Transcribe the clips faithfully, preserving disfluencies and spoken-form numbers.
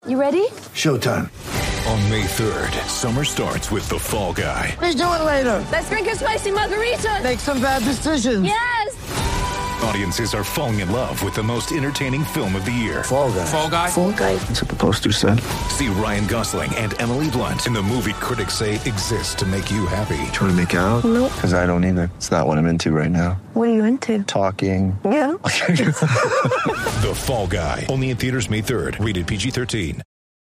You ready? Showtime. On May third, summer starts with The Fall Guy. Let's do it later. Let's drink a spicy margarita. Make some bad decisions. Yes! Audiences are falling in love with the most entertaining film of the year. Fall Guy. Fall Guy? Fall Guy. That's what the poster said. See Ryan Gosling and Emily Blunt in the movie critics say exists to make you happy. Trying to make it out? Nope. Because I don't either. It's not what I'm into right now. What are you into? Talking. Yeah. The Fall Guy. Only in theaters May third. Rated P G thirteen.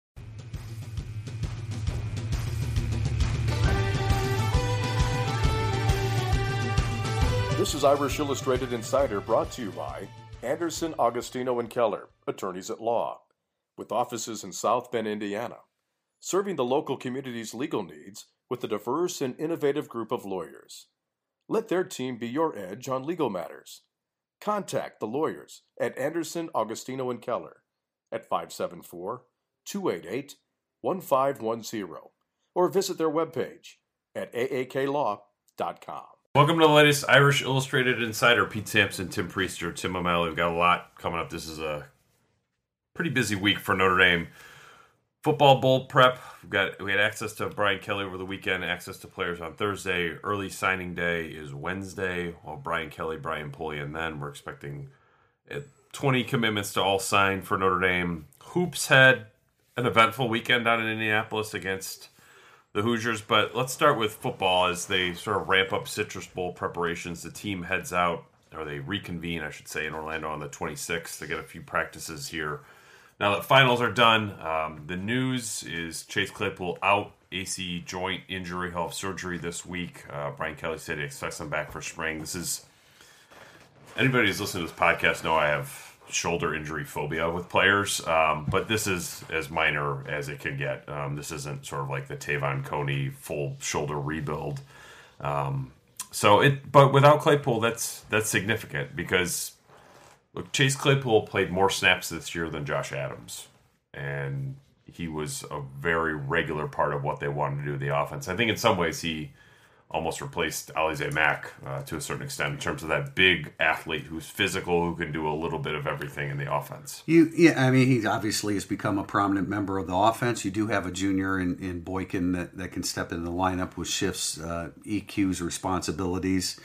This is Irish Illustrated Insider, brought to you by Anderson, Agostino, and Keller, attorneys at law, with offices in South Bend, Indiana, serving the local community's legal needs with a diverse and innovative group of lawyers. Let their team be your edge on legal matters. Contact the lawyers at Anderson, Agostino, and Keller at five seven four, two eight eight, one five one zero or visit their webpage at a a k law dot com. Welcome to the latest Irish Illustrated Insider. Pete Sampson, Tim Priester, Tim O'Malley. We've got a lot coming up. This is a pretty busy week for Notre Dame. Football bowl prep. We've got we had access to Brian Kelly over the weekend, access to players on Thursday. Early signing day is Wednesday. While Brian Kelly, Brian Polian, then we're expecting twenty commitments to all sign for Notre Dame. Hoops had an eventful weekend down in Indianapolis against the Hoosiers, but let's start with football as they sort of ramp up Citrus Bowl preparations. The team heads out, or they reconvene, I should say, in Orlando on the twenty-sixth to get a few practices here. Now that finals are done, um, the news is Chase Claypool out, A C joint injury. He'll have surgery this week. Uh, Brian Kelly said he expects him back for spring. This is, anybody who's listening to this podcast know I have shoulder injury phobia with players, um, but this is as minor as it can get. Um, this isn't sort of like the Tavon Coney full shoulder rebuild. Um, so it, but without Claypool, that's that's significant because look, Chase Claypool played more snaps this year than Josh Adams, and he was a very regular part of what they wanted to do in the offense. I think in some ways he almost replaced Alize Mack uh, to a certain extent in terms of that big athlete who's physical, who can do a little bit of everything in the offense. You, yeah, I mean, he obviously has become a prominent member of the offense. You do have a junior in, in Boykin that, that can step in the lineup with shifts, uh, E Qs, responsibilities.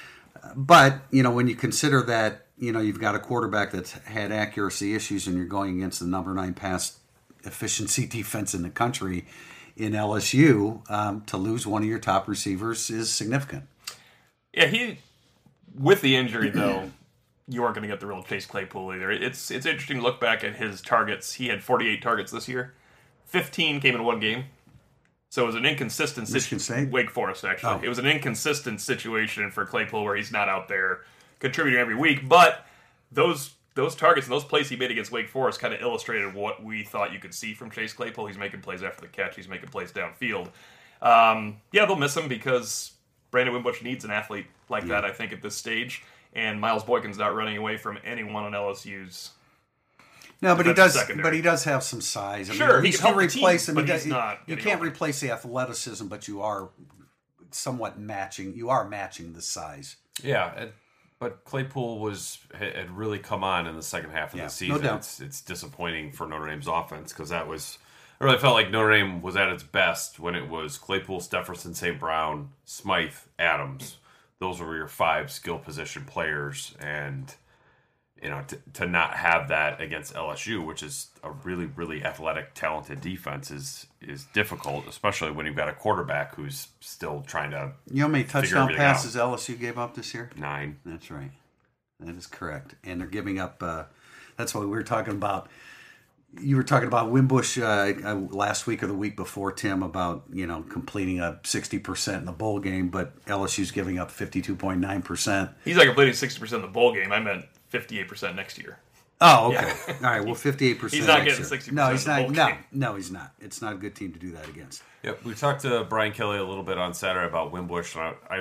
But, you know, when you consider that, you know, you've got a quarterback that's had accuracy issues and you're going against the number nine pass efficiency defense in the country in L S U, um, to lose one of your top receivers is significant. Yeah, he, with the injury, though, you aren't going to get the real Chase Claypool either. It's it's interesting to look back at his targets. He had forty-eight targets this year. fifteen came in one game. So it was an inconsistent situation. Wake Forest, actually. Oh. It was an inconsistent situation for Claypool where he's not out there contributing every week. But those those targets and those plays he made against Wake Forest kind of illustrated what we thought you could see from Chase Claypool. He's making plays after the catch. He's making plays downfield. Um, yeah, they'll miss him because Brandon Wimbush needs an athlete like yeah. that, I think, at this stage. And Miles Boykin's not running away from anyone on L S U's. No, but he does. Secondary. But he does have some size. I sure, mean, he can replace team, him, but he he's does, not. You can't over. replace the athleticism, but you are somewhat matching. You are matching the size. Yeah, it, but Claypool was had really come on in the second half of yeah, the season. No doubt. It's, it's disappointing for Notre Dame's offense because that was. I really felt like Notre Dame was at its best when it was Claypool, Stefferson, Saint Brown, Smythe, Adams. Those were your five skill position players, and you know to, to not have that against L S U, which is a really, really athletic, talented defense, is is difficult, especially when you've got a quarterback who's still trying to. You know how many touchdown passes out. L S U gave up this year? Nine. That's right. That is correct, and they're giving up. Uh, that's what we were talking about. You were talking about Wimbush uh, last week or the week before, Tim, about you know completing a sixty percent in the bowl game, but L S U's giving up fifty-two point nine percent. He's not completing sixty percent in the bowl game. I meant fifty-eight percent next year. Oh, okay. Yeah. All right, well, fifty-eight percent He's not next getting year. sixty percent No, he's in the not. bowl No, game. no, he's not. It's not a good team to do that against. Yep, we talked to Brian Kelly a little bit on Saturday about Wimbush, and I, I,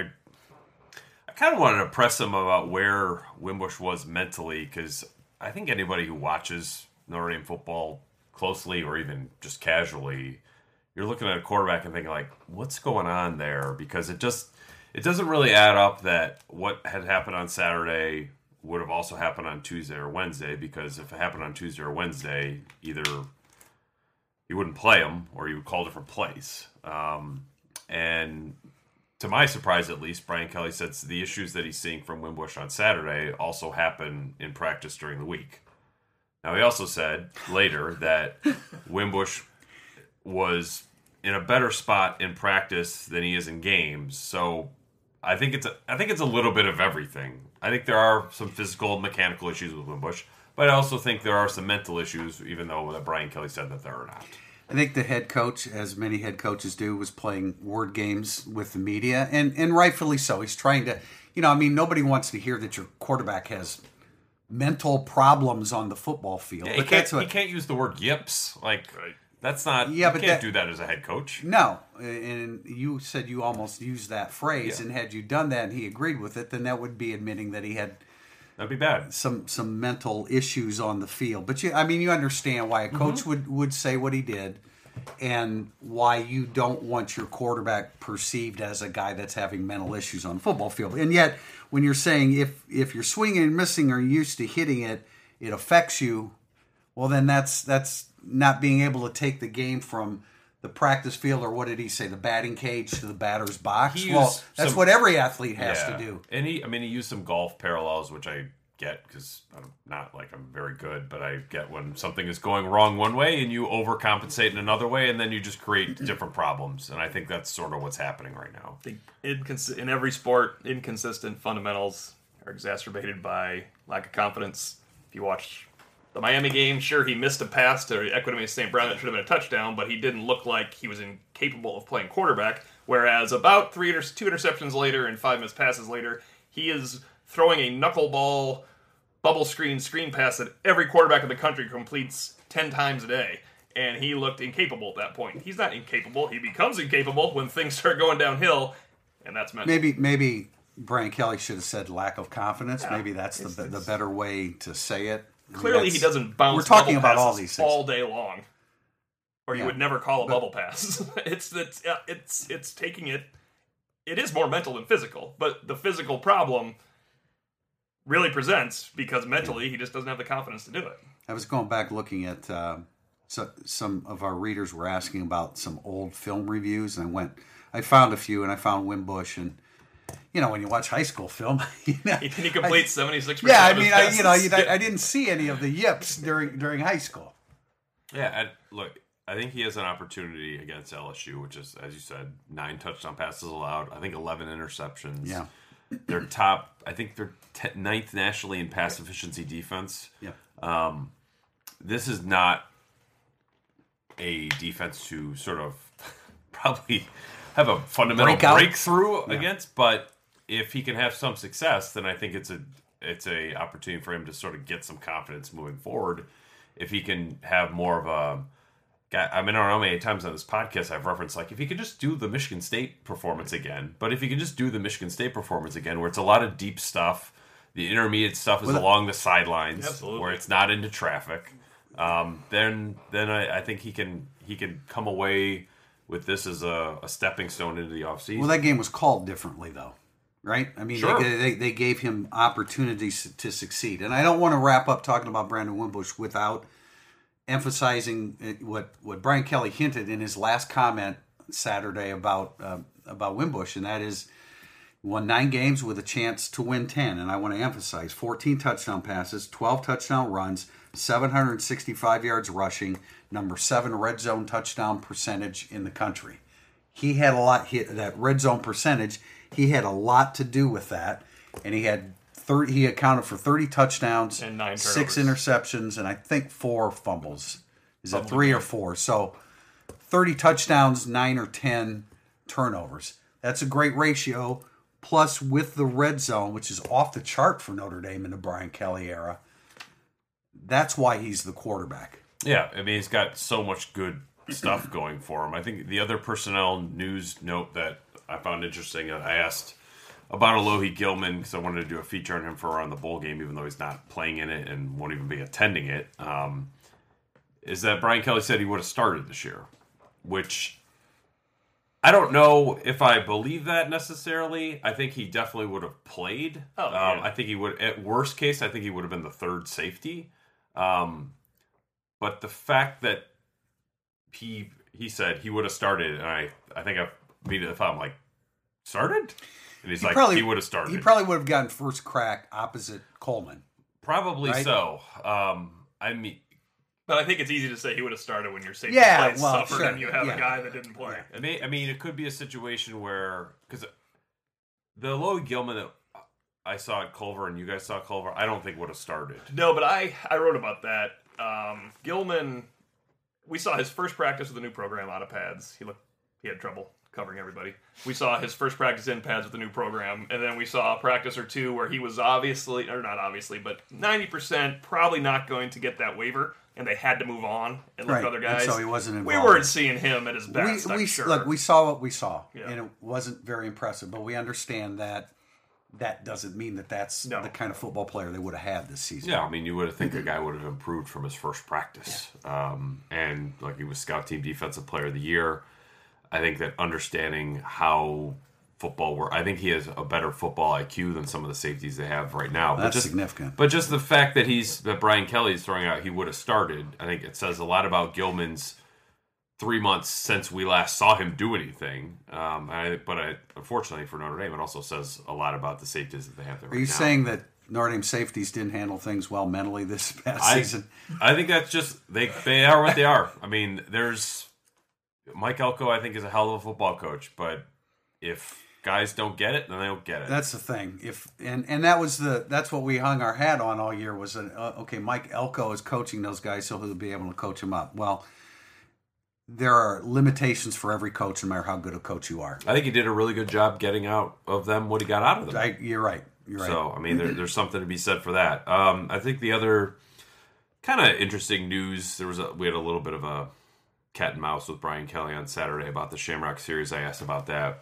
I kind of wanted to press him about where Wimbush was mentally, because I think anybody who watches Notre Dame football closely or even just casually, you're looking at a quarterback and thinking like, what's going on there? Because it just it doesn't really add up that what had happened on Saturday would have also happened on Tuesday or Wednesday, because if it happened on Tuesday or Wednesday, either he wouldn't play him or he would call different plays. Um, and to my surprise, at least, Brian Kelly said the issues that he's seeing from Wimbush on Saturday also happen in practice during the week. Now, he also said later that Wimbush was in a better spot in practice than he is in games. So I think it's a, I think it's a little bit of everything. I think there are some physical, mechanical issues with Wimbush, but I also think there are some mental issues, even though that Brian Kelly said that there are not. I think the head coach, as many head coaches do, was playing word games with the media, and, and rightfully so. He's trying to, you know, I mean, nobody wants to hear that your quarterback has mental problems on the football field. Yeah, but he, can't, that's what, he can't use the word yips. Like, Right. that's not, Yeah, you but can't that- do that as a head coach. No, and you said you almost used that phrase, Yeah. and had you done that and he agreed with it, then that would be admitting that he had That'd be bad. some some mental issues on the field. But you, I mean, you understand why a coach Mm-hmm. would, would say what he did, and why you don't want your quarterback perceived as a guy that's having mental issues on the football field. And yet, when you're saying if if you're swinging and missing or used to hitting it, it affects you, well, then that's that's not being able to take the game from the practice field, or what did he say, the batting cage to the batter's box. He Well, used that's some- what every athlete has Yeah. to do. And he, I mean, he used some golf parallels, which I get because I'm not like I'm very good, but I get when something is going wrong one way and you overcompensate in another way, and then you just create different problems. And I think that's sort of what's happening right now. I think incons- in every sport, inconsistent fundamentals are exacerbated by lack of confidence. If you watch the Miami game, sure, he missed a pass to Equanimeous Saint Brown that should have been a touchdown, but he didn't look like he was incapable of playing quarterback. Whereas about three inter- two interceptions later and five missed passes later, he is throwing a knuckleball bubble screen screen pass that every quarterback in the country completes ten times a day. And he looked incapable at that point. He's not incapable. He becomes incapable when things start going downhill, and that's mental. Maybe maybe Brian Kelly should have said lack of confidence. Yeah, Maybe that's the it's- the better way to say it. I mean, Clearly, he that's- doesn't bounce. We're talking bubble about all passes these things. all day long, or you Yeah. would never call a But- bubble pass. it's it's uh, it's it's taking it. It is more mental than physical, but the physical problem really presents because mentally he just doesn't have the confidence to do it. I was going back looking at uh, so, some of our readers were asking about some old film reviews, and I went, I found a few, and I found Wimbush, and you know when you watch high school film, you know, He, he completes seventy six percent. yeah, I of his mean, I, you know, passes. you, I, I didn't see any of the yips during during high school. Yeah, and look, I think he has an opportunity against L S U, which is, as you said, nine touchdown passes allowed. I think eleven interceptions. Yeah. They're top, I think they're te- ninth nationally in pass efficiency defense. Yeah. Um, this is not a defense to sort of probably have a fundamental Break out. breakthrough Yeah. against, but if he can have some success, then I think it's a it's a opportunity for him to sort of get some confidence moving forward. If he can have more of a guy, I mean, I don't know how many times on this podcast I've referenced, like, if he could just do the Michigan State performance again, but if he can just do the Michigan State performance again, where it's a lot of deep stuff, the intermediate stuff is Well, along the sidelines, Absolutely. where it's not into traffic, um, then then I, I think he can he can come away with this as a, a stepping stone into the offseason. Well, that game was called differently, though, right? I mean, Sure. they, they they gave him opportunities to succeed, and I don't want to wrap up talking about Brandon Wimbush without emphasizing it- what what Brian Kelly hinted in his last comment Saturday about uh, about Wimbush, and that is he won nine games with a chance to win ten. And I want to emphasize fourteen touchdown passes, twelve touchdown runs, seven hundred sixty-five yards rushing, number seven red zone touchdown percentage in the country. He had a lot hit that red zone percentage. He had a lot to do with that, and he had thirty. He accounted for thirty touchdowns And nine six turnovers. interceptions, and I think four fumbles. Is it Fumbles, three yeah. or four? So thirty touchdowns, nine or ten turnovers. That's a great ratio. Plus, with the red zone, which is off the chart for Notre Dame in the Brian Kelly era, that's why he's the quarterback. Yeah, I mean, he's got so much good stuff going for him. I think the other personnel news note that I found interesting, I asked about Alohi Gilman because I wanted to do a feature on him for around the bowl game, even though he's not playing in it and won't even be attending it, um, is that Brian Kelly said he would have started this year, which I don't know if I believe that necessarily. I think he definitely would have played. Oh, um, yeah. I think he would, at worst case, I think he would have been the third safety. Um, but the fact that he he said he would have started, and I I think I immediately thought, I'm like, started? And he's he like, probably, he would have started. He probably would have gotten first crack opposite Coleman. Probably right? so. Um, I mean, but I think it's easy to say he would have started when your safety yeah, plays well, suffered sure. and you have yeah. a guy that didn't play. Yeah. I mean, I mean, it could be a situation where because the Logan Gilman that I saw at Culver and you guys saw Culver, I don't think would have started. No, but I, I wrote about that. Um, Gilman, we saw his first practice with the new program out of pads. He looked, he had trouble covering everybody. We saw his first practice in pads with the new program, and then we saw a practice or two where he was obviously, or not obviously, but ninety percent probably not going to get that waiver, and they had to move on and look Right. at other guys. And so he wasn't We involved. weren't seeing him at his best, we, I'm we, sure. Look, we saw what we saw, Yeah. and it wasn't very impressive, but we understand that that doesn't mean that that's No. the kind of football player they would have had this season. Yeah, I mean, you would have think a guy would have improved from his first practice, um, and like he was Scout Team Defensive Player of the Year. I think that understanding how football works, I think he has a better football I Q than some of the safeties they have right now. But That's just, significant. But just the fact that he's that Brian Kelly's throwing out, he would have started. I think it says a lot about Gilman's three months since we last saw him do anything. Um, I, but I, unfortunately for Notre Dame, it also says a lot about the safeties that they have there. Are you right now. saying that Notre Dame safeties didn't handle things well mentally this past I, season? I think that's just they they are what they are. I mean, there's Mike Elko. I think is a hell of a football coach, but if guys don't get it, then they don't get it. That's the thing. If and and that was the that's what we hung our hat on all year was that uh, okay, Mike Elko is coaching those guys, so he'll be able to coach them up. Well, there are limitations for every coach, no matter how good a coach you are. I think he did a really good job getting out of them what he got out of them. I, you're right. You're right. So I mean, there, there's something to be said for that. Um, I think the other kind of interesting news, there was a, we had a little bit of a cat and mouse with Brian Kelly on Saturday about the Shamrock Series. I asked about that.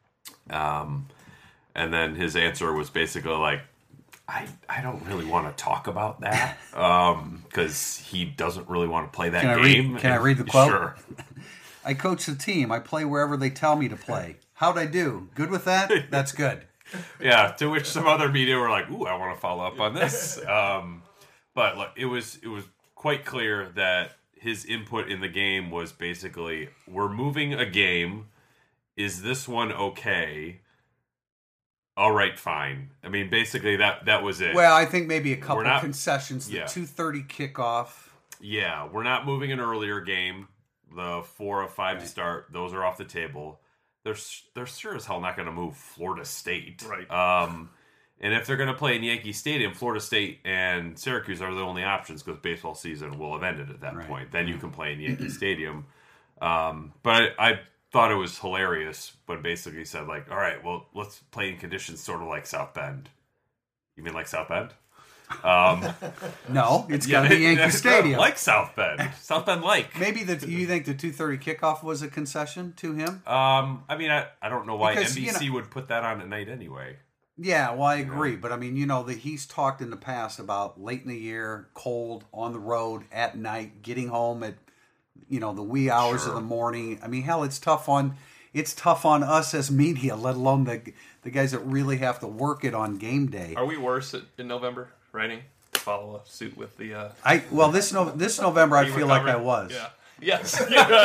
Um, and then his answer was basically like, I, I don't really want to talk about that because um, he doesn't really want to play that Can I game. read, can and, I read the quote? Sure. I coach the team. I play wherever they tell me to play. How'd I do? Good with that? That's good. Yeah, to which some other media were like, ooh, I want to follow up on this. Um, but look, it was it was quite clear that his input in the game was basically, we're moving a game. Is this one okay? All right, fine. I mean, basically that that was it. Well, I think maybe a couple We're not- concessions. The yeah. two thirty kickoff. Yeah, we're not moving an earlier game. The four of five to start, those are off the table. They're they're sure as hell not going to move Florida State. Right. Um, and if they're going to play in Yankee Stadium, Florida State and Syracuse are the only options because baseball season will have ended at that Right. point. Then you can play in Yankee Stadium. Um, but I, I thought it was hilarious when basically said, like, all right, well, let's play in conditions sort of like South Bend. You mean like South Bend? Um, No, it's got to be Yankee Stadium. Like South Bend. South Bend like. Maybe the you think the two thirty kickoff was a concession to him? Um, I mean, I, I don't know why Because, N B C you know- would put that on at night anyway. Yeah, well, I agree. But I mean, you know, that he's talked in the past about late in the year, cold, on the road, at night, getting home at, you know, the wee hours Sure. of the morning. I mean, hell, it's tough on it's tough on us as media, let alone the the guys that really have to work it on game day. Are we worse at, in November writing? Follow a suit with the. Uh, I well, this no, this November, I you feel like I recovered? was. Yeah. Yes.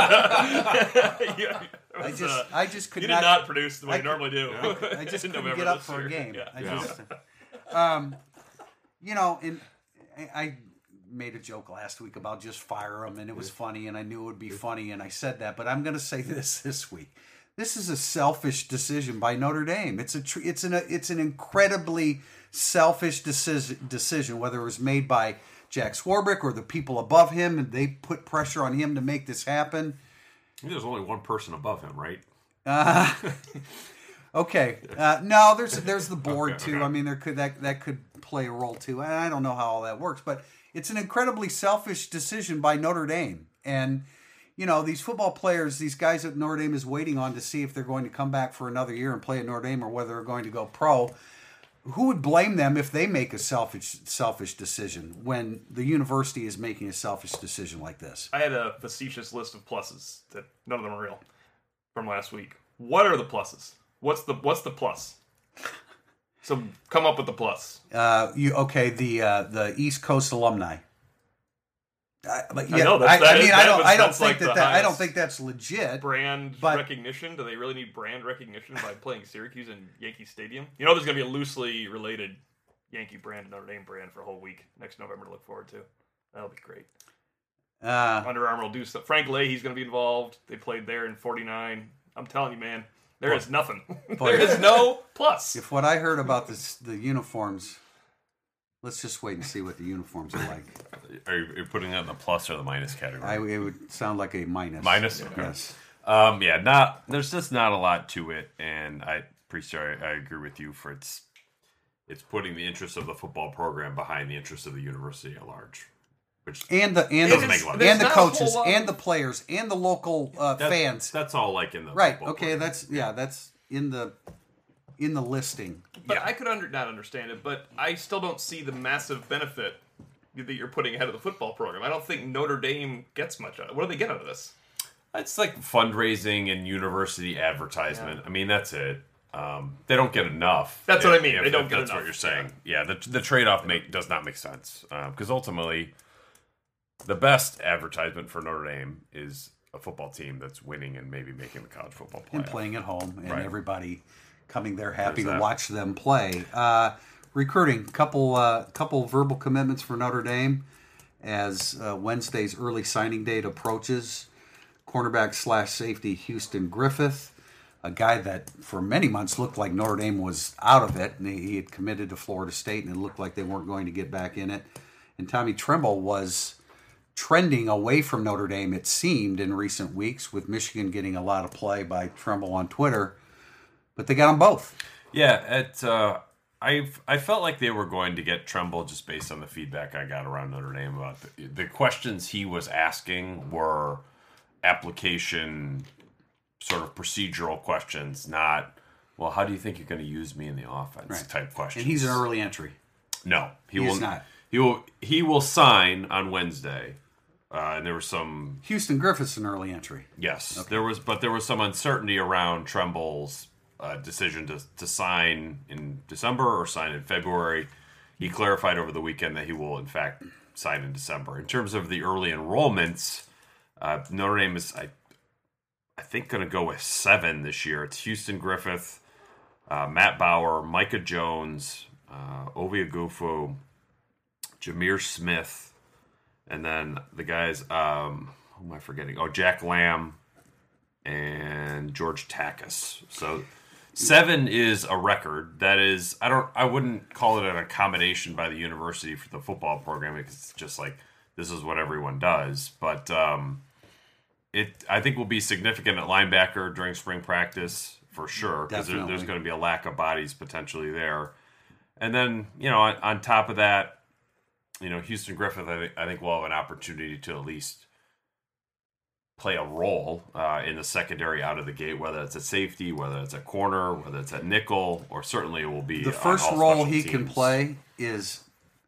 yeah. It I was, just, uh, I just could you did not, not produce the way I you could- normally do. I just in couldn't November get up this for a year. game. Yeah. I Yeah. just, um, you know, and I, I made a joke last week about just fire them, and it was funny, and I knew it would be funny, and I said that. But I'm going to say this this week: this is a selfish decision by Notre Dame. It's a, tr- it's an, it's an incredibly selfish decision. Decision, whether it was made by Jack Swarbrick or the people above him, and they put pressure on him to make this happen. I think there's only one person above him, right? Uh, okay. Uh, no, there's there's the board Okay, too. okay. I mean, there could that that could play a role too. And I don't know how all that works, but it's an incredibly selfish decision by Notre Dame. And you know, these football players, these guys that Notre Dame is waiting on to see if they're going to come back for another year and play at Notre Dame or whether they're going to go pro. Who would blame them if they make a selfish selfish decision when the university is making a selfish decision like this? I had a facetious list of pluses that none of them are real from last week. What are the pluses? What's the what's the plus? So come up with the plus. Uh, you okay? The uh, the East Coast alumni. I, but I yeah, know, I, that's- that I is- mean, that I don't, was- I don't that's think like that, the that I don't highest think that's legit. brand but- recognition. Do they really need brand recognition by playing Syracuse in Yankee Stadium? You know, there's going to be a loosely related Yankee brand and Notre Dame brand for a whole week next November to look forward to. That'll be great. Uh, Under Armour will do stuff. Frank Leahy's going to be involved. They played there in forty-nine. I'm telling you, man, there is nothing. there is no plus. If what I heard about this, the uniforms, let's just wait and see what the uniforms are like. Are you, are you putting that in the plus or the minus category? I, it would sound like a minus. Minus? Yes. Um, yeah, not there's just not a lot to it, and I pretty sure I, I agree with you. For it's it's putting the interests of the football program behind the interests of the university at large, which And the and doesn't the, make a lot of and sense. the There's not a coaches whole lot- and the players and the local uh, That's, fans. That's all like in the Right. football Okay. program. That's yeah. That's in the in the listing. But I could under, not understand it, but I still don't see the massive benefit that you're putting ahead of the football program. I don't think Notre Dame gets much out of it. What do they get out of this? It's like fundraising and university advertisement. I mean, that's it. Um, they don't get enough. That's what I mean. If- They don't if get that's enough. what you're saying. Yeah, the the trade off make does not make sense because ultimately, the best advertisement for Notre Dame is a football team that's winning and maybe making the college football playoff. And playing at home, and Right. everybody coming there happy There's to that. watch them play. Uh, recruiting, couple uh, couple verbal commitments for Notre Dame as uh, Wednesday's early signing date approaches. Cornerback slash safety Houston Griffith, a guy that for many months looked like Notre Dame was out of it, and he, he had committed to Florida State, and it looked like they weren't going to get back in it. And Tommy Tremble was trending away from Notre Dame, it seemed, in recent weeks, with Michigan getting a lot of play by Tremble on Twitter. But they got them both. Yeah, it. Uh, I I felt like they were going to get Tremble just based on the feedback I got around Notre Dame about the, the questions he was asking were application sort of procedural questions, not well, how do you think you're going to use me in the offense Right. type questions. And he's an early entry. No, he, He will is not. He will he will sign on Wednesday. Uh, and there was some Houston Griffith's an early entry. yes, there was but there was some uncertainty around Tremble's uh, decision to to sign in December or sign in February. He clarified over the weekend that he will in fact sign in December. In terms of the early enrollments, uh, Notre Dame is I I think going to go with seven this year. It's Houston Griffith, uh, Matt Bauer, Micah Jones, uh, Ovia Gufu, Jameer Smith, and then the guys, um, who am I forgetting? Oh, Jack Lamb and George Takis. So seven is a record. That is, I don't, I wouldn't call it an accommodation by the university for the football program because it's just like this is what everyone does. But um, it, I think, will be significant at linebacker during spring practice for sure because there, there's Definitely. going to be a lack of bodies potentially there. And then, you know, on, on top of that, you know, Houston Griffith, I think, I think will have an opportunity to at least play a role uh, in the secondary out of the gate, whether it's at safety, whether it's at corner, whether it's at nickel, or certainly it will be The on first all role special he can teams. play is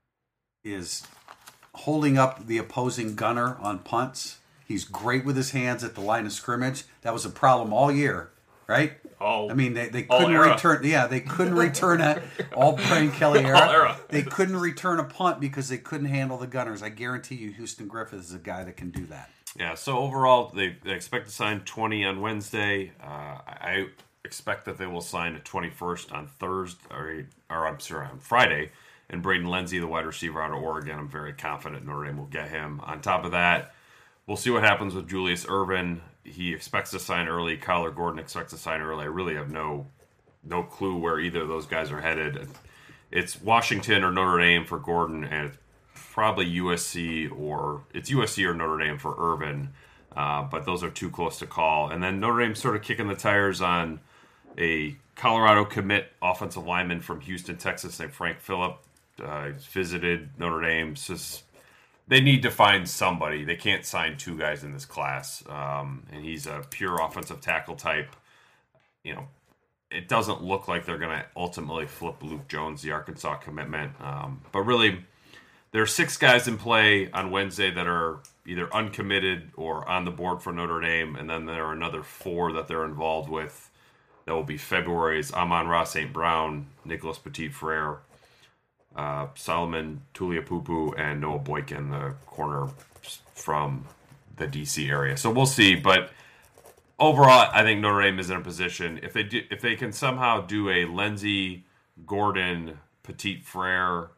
is holding up the opposing gunner on punts. He's great with his hands at the line of scrimmage. That was a problem all year, right? All- I mean, they, they all couldn't era. return. Yeah, they couldn't return a all Brian Kelly era. All era. They couldn't return a punt because they couldn't handle the gunners. I guarantee you, Houston Griffith is a guy that can do that. Yeah, so overall, they, they expect to sign twenty on Wednesday. Uh, I expect that they will sign a twenty-first on Thursday, or, or I'm sorry, on Friday. And Braden Lenzy, the wide receiver out of Oregon, I'm very confident Notre Dame will get him. On top of that, we'll see what happens with Julius Irvin. He expects to sign early. Kyler Gordon expects to sign early. I really have no no clue where either of those guys are headed. It's Washington or Notre Dame for Gordon, and it's probably U S C or it's U S C or Notre Dame for Irvin. Uh, but those are too close to call. And then Notre Dame's sort of kicking the tires on a Colorado commit offensive lineman from Houston, Texas, named Frank Phillip. Uh, he's visited Notre Dame. So it's- they need to find somebody. They can't sign two guys in this class. Um, and he's a pure offensive tackle type. You know, it doesn't look like they're going to ultimately flip Luke Jones, the Arkansas commitment. Um, but really, there are six guys in play on Wednesday that are either uncommitted or on the board for Notre Dame. And then there are another four that they're involved with. That will be February's Amon-Ra Saint Brown, Nicholas Petit-Frere, uh, Solomon Tuliapupu and Noah Boykin, the corner from the D C area. So we'll see. But overall, I think Notre Dame is in a position, if they do, if they can somehow do a Lindsey, Gordon, Petit Frere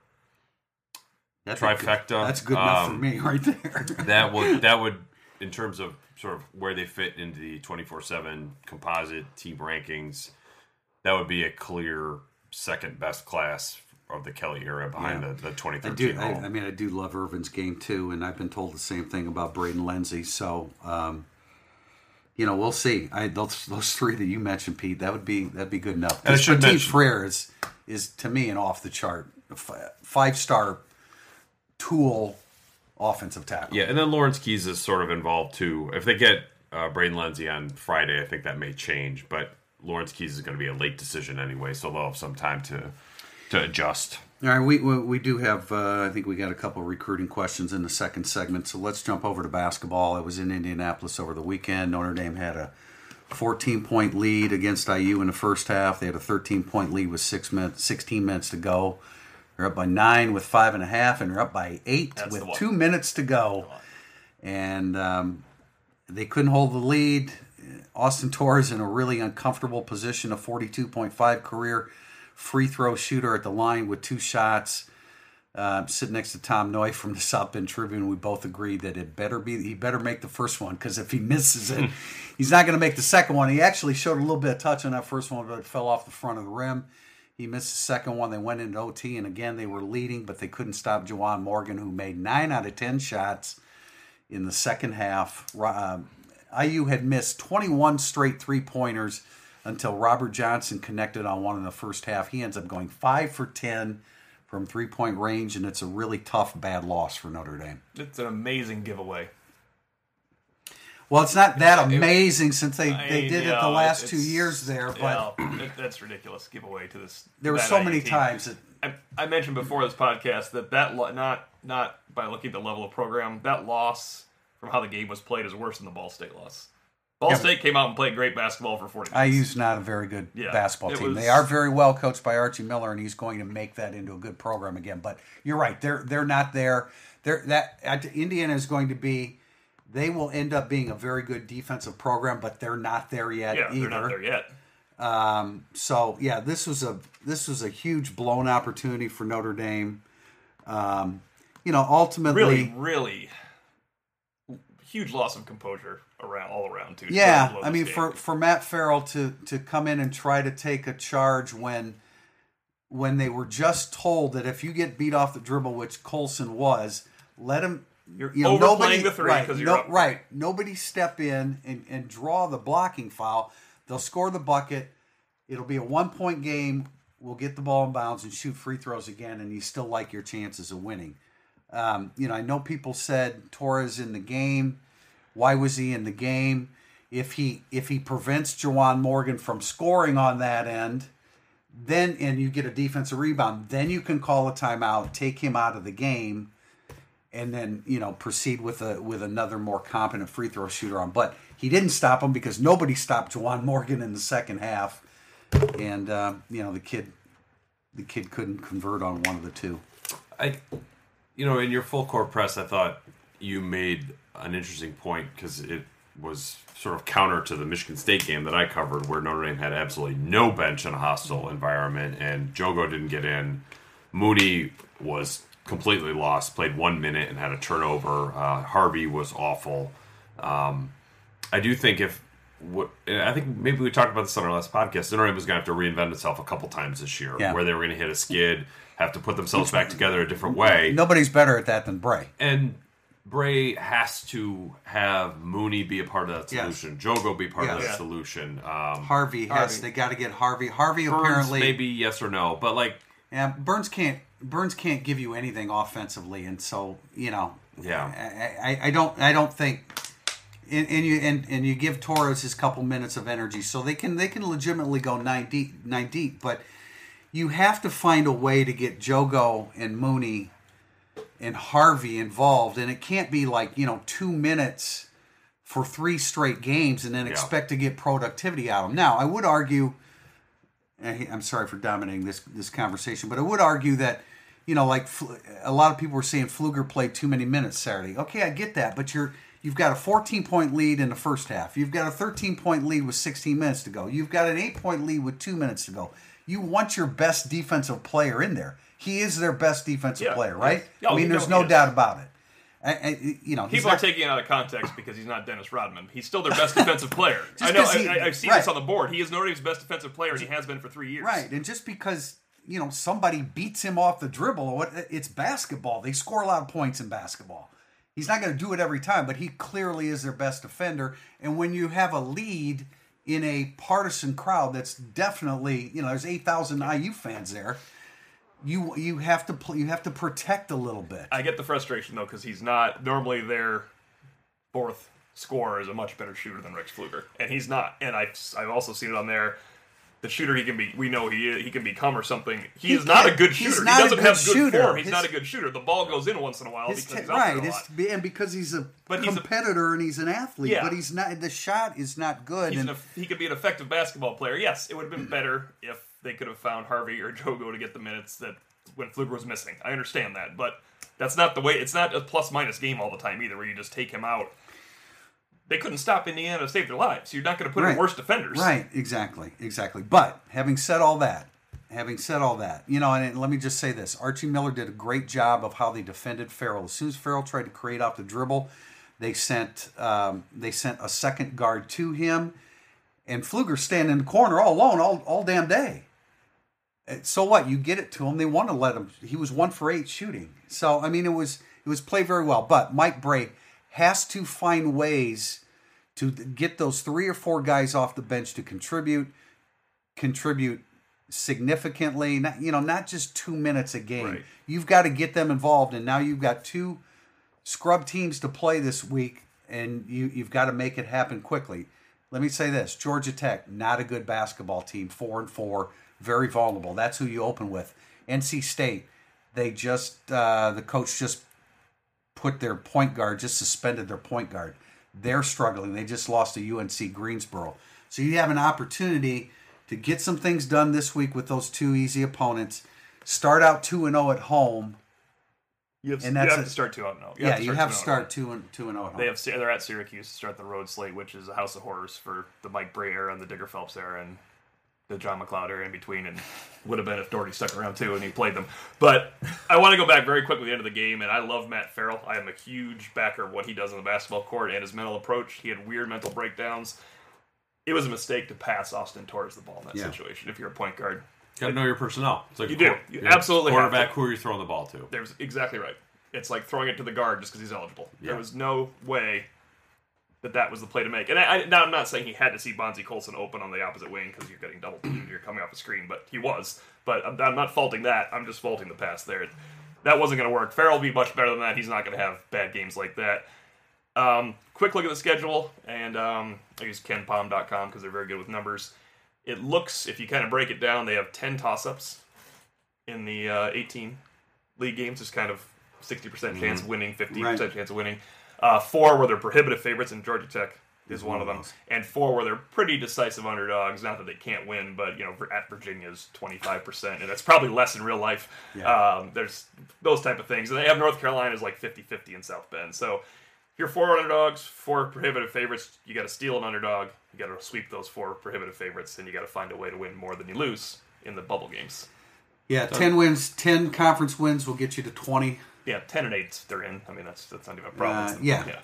that's trifecta, good, that's good enough um, for me right there. that would that would in terms of sort of where they fit into the twenty-four seven composite team rankings, that would be a clear second best class of the Kelly era behind yeah. the, the twenty thirteen I, do, I, I mean, I do love Irvin's game too, and I've been told the same thing about Braden Lindsey. So, um, you know, we'll see. I, those those three that you mentioned, Pete, that would be that'd be good enough. And I should Petit mention, Frere is, is to me an off the chart five star tool offensive tackle. Yeah, and then Lawrence Keys is sort of involved too. If they get uh, Braden Lindsey on Friday, I think that may change. But Lawrence Keys is going to be a late decision anyway, so they'll have some time to to adjust. All right, we we, we do have. Uh, I think we got a couple of recruiting questions in the second segment. So let's jump over to basketball. I was in Indianapolis over the weekend. Notre Dame had a fourteen point lead against I U in the first half. They had a thirteen point lead with six minutes, sixteen minutes to go. They're up by nine with five and a half, and they're up by eight That's with two minutes to go. And um, they couldn't hold the lead. Austin Torres in a really uncomfortable position, a forty-two point five career free throw shooter at the line with two shots. Uh, sitting next to Tom Noy from the South Bend Tribune, we both agreed that it better be he better make the first one, because if he misses it, he's not going to make the second one. He actually showed a little bit of touch on that first one, but it fell off the front of the rim. He missed the second one. They went into O T, and again they were leading, but they couldn't stop Juwan Morgan, who made nine out of ten shots in the second half. Uh, I U had missed twenty-one straight three-pointers until Robert Johnson connected on one in the first half. He ends up going five for ten from three-point range, and it's a really tough, bad loss for Notre Dame. It's an amazing giveaway. Well, it's not that amazing since they, I they did know, it the last it's, two years there, but yeah, it, that's ridiculous giveaway to this. There were that so I U many team. times that I, I mentioned before this podcast that that lo- not not by looking at the level of program, that loss from how the game was played is worse than the Ball State loss. Ball Yeah, State came out and played great basketball for forty minutes. I U's not a very good Yeah, basketball it team. was- They are very well coached by Archie Miller, and he's going to make that into a good program again. But you're right; they're they're not there. They're that Indiana is going to be. They will end up being a very good defensive program, but they're not there yet yeah, either. they're not there yet. Um, so yeah, this was a this was a huge blown opportunity for Notre Dame. Um, you know, ultimately, Really, really huge loss of composure around all around too. yeah. to blow I this mean, game. for for Matt Farrell to to come in and try to take a charge when when they were just told that if you get beat off the dribble, which Colson was, let him. You're You know, overplaying nobody, the three right, because you're no, up. right. Nobody step in and, and draw the blocking foul. They'll score the bucket. It'll be a one-point game. We'll get the ball in bounds and shoot free throws again, and you still like your chances of winning. Um, you know, I know people said Torres in the game. Why was he in the game? If he if he prevents Juwan Morgan from scoring on that end, then and you get a defensive rebound, then you can call a timeout, take him out of the game, and then, you know, proceed with a with another more competent free throw shooter on. But he didn't stop him because nobody stopped Juwan Morgan in the second half, and uh, you know the kid the kid couldn't convert on one of the two. I, you know, in your full court press, I thought you made an interesting point because it was sort of counter to the Michigan State game that I covered, where Notre Dame had absolutely no bench in a hostile environment, and Jogo didn't get in. Mooney was completely lost, played one minute and had a turnover. Uh, Harvey was awful. Um, I do think if what I think maybe we talked about this on our last podcast, Notre Dame was going to have to reinvent itself a couple times this year, Yeah. where they were going to hit a skid, have to put themselves back together a different way. Nobody's better at that than Bray. And Bray has to have Mooney be a part of that Yes. solution. Jogo be part of Yes. that Yeah. solution. Um, Harvey has. Harvey. They got to get Harvey. Harvey Burns, apparently maybe yes or no, but like Yeah, Burns can't. Burns can't give you anything offensively, and so you know. Yeah. I, I, I don't. I don't think. And, and you and, and you give Torres his couple minutes of energy, so they can they can legitimately go nine deep, nine deep. But you have to find a way to get Jogo and Mooney and Harvey involved, and it can't be like you know two minutes for three straight games and then Yeah. expect to get productivity out of them. Now, I would argue. I'm sorry for dominating this this conversation, but I would argue that you know, like a lot of people were saying Pfluger played too many minutes Saturday. Okay, I get that, but you're you've got a fourteen-point lead in the first half. You've got a thirteen-point lead with sixteen minutes to go. You've got an eight-point lead with two minutes to go. You want your best defensive player in there. He is their best defensive yeah, player, right? Yeah, I mean, there's no doubt about it. I, I, you know, people not, are taking it out of context because he's not Dennis Rodman. He's still their best defensive player. I Just know. 'cause he- I, I've seen right. this on the board. He is Notre Dame's best defensive player, and he has been for three years. Right, and just because, you know, somebody beats him off the dribble, or what, it's basketball. They score a lot of points in basketball. He's not going to do it every time, but he clearly is their best defender. And when you have a lead in a partisan crowd that's definitely, you know, there's eight thousand I U fans there, you you have to play, you have to protect a little bit. I get the frustration, though, because he's not, normally their fourth scorer is a much better shooter than Rex Pfluger, and he's not. And I've, I've also seen it on there. The shooter he can be, we know he he can become or something. He, He is not a can't- good he's shooter. not He a doesn't good have good shooter. form. He's His- not a good shooter. The ball goes in once in a while His because te- he's out right, there a it's, lot. and because he's a But he's a- competitor and he's an athlete, Yeah. but he's not. The shot is not good. He's and an, he could be an effective basketball player. Yes, it would have been better if they could have found Harvey or Jogo to get the minutes that when Pfluger was missing. I understand that, but that's not the way. It's not a plus minus game all the time either, where you just take him out. They couldn't stop Indiana to save their lives. You're not going to put Right. in worse defenders. Right, exactly, exactly. But having said all that, having said all that, you know, and, and let me just say this: Archie Miller did a great job of how they defended Farrell. As soon as Farrell tried to create off the dribble, they sent um, they sent a second guard to him, and Pfluger standing in the corner all alone all all damn day. So what? You get it to him. They want to let him. He was one for eight shooting. So I mean, it was it was played very well. But Mike Brey has to find ways to get those three or four guys off the bench to contribute, contribute significantly. Not, you know, not just two minutes a game. Right. You've got to get them involved, and now you've got two scrub teams to play this week, and you you've got to make it happen quickly. Let me say this: Georgia Tech, not a good basketball team, four and four. Very vulnerable. That's who you open with. N C State, they just, uh, the coach just put their point guard, just suspended their point guard. They're struggling. They just lost to U N C Greensboro. So you have an opportunity to get some things done this week with those two easy opponents. Start out two and oh at home. You have, And you that's have a- to start two out now. Yeah, you have to two start two and two and oh at home. They have they're at Syracuse to start the road slate, which is a house of horrors for the Mike Brey era and the Digger Phelps era and the John McLeod era in between, and would have been if Doherty stuck around too and he played them. But I want to go back very quickly to the end of the game, and I love Matt Farrell. I am a huge backer of what he does on the basketball court and his mental approach. He had weird mental breakdowns. It was a mistake to pass Austin Torres the ball in that Yeah. situation if you're a point guard. Got to know your personnel. It's like You a do. quar- You you're a absolutely have quarterback. to. Who are you throwing the ball to? There's exactly right. It's like throwing it to the guard just because he's eligible. Yeah. There was no way that that was the play to make. And I, I, now I'm not saying he had to see Bonzie Colson open on the opposite wing because you're getting double teamed, you're coming off a screen, but he was. But I'm, I'm not faulting that. I'm just faulting the pass there. That wasn't going to work. Farrell will be much better than that. He's not going to have bad games like that. Um, quick look at the schedule, and um, I use ken palm dot com because they're very good with numbers. It looks, if you kind of break it down, they have ten toss-ups in the uh, eighteen league games. Just kind of sixty percent chance of winning, fifty percent Right. chance of winning. Uh, four where they're prohibitive favorites, and Georgia Tech is one of them. And four where they're pretty decisive underdogs. Not that they can't win, but you know, at Virginia's twenty-five percent, and that's probably less in real life. Yeah. Um, there's those type of things. And they have North Carolina's like fifty-fifty in South Bend. So if you're four underdogs, four prohibitive favorites, you got to steal an underdog. You got to sweep those four prohibitive favorites, and you got to find a way to win more than you lose in the bubble games. Yeah, ten wins, ten conference wins will get you to twenty. Yeah, ten and eight, they're in. I mean, that's that's not even a problem. Uh, It's- yeah. yeah.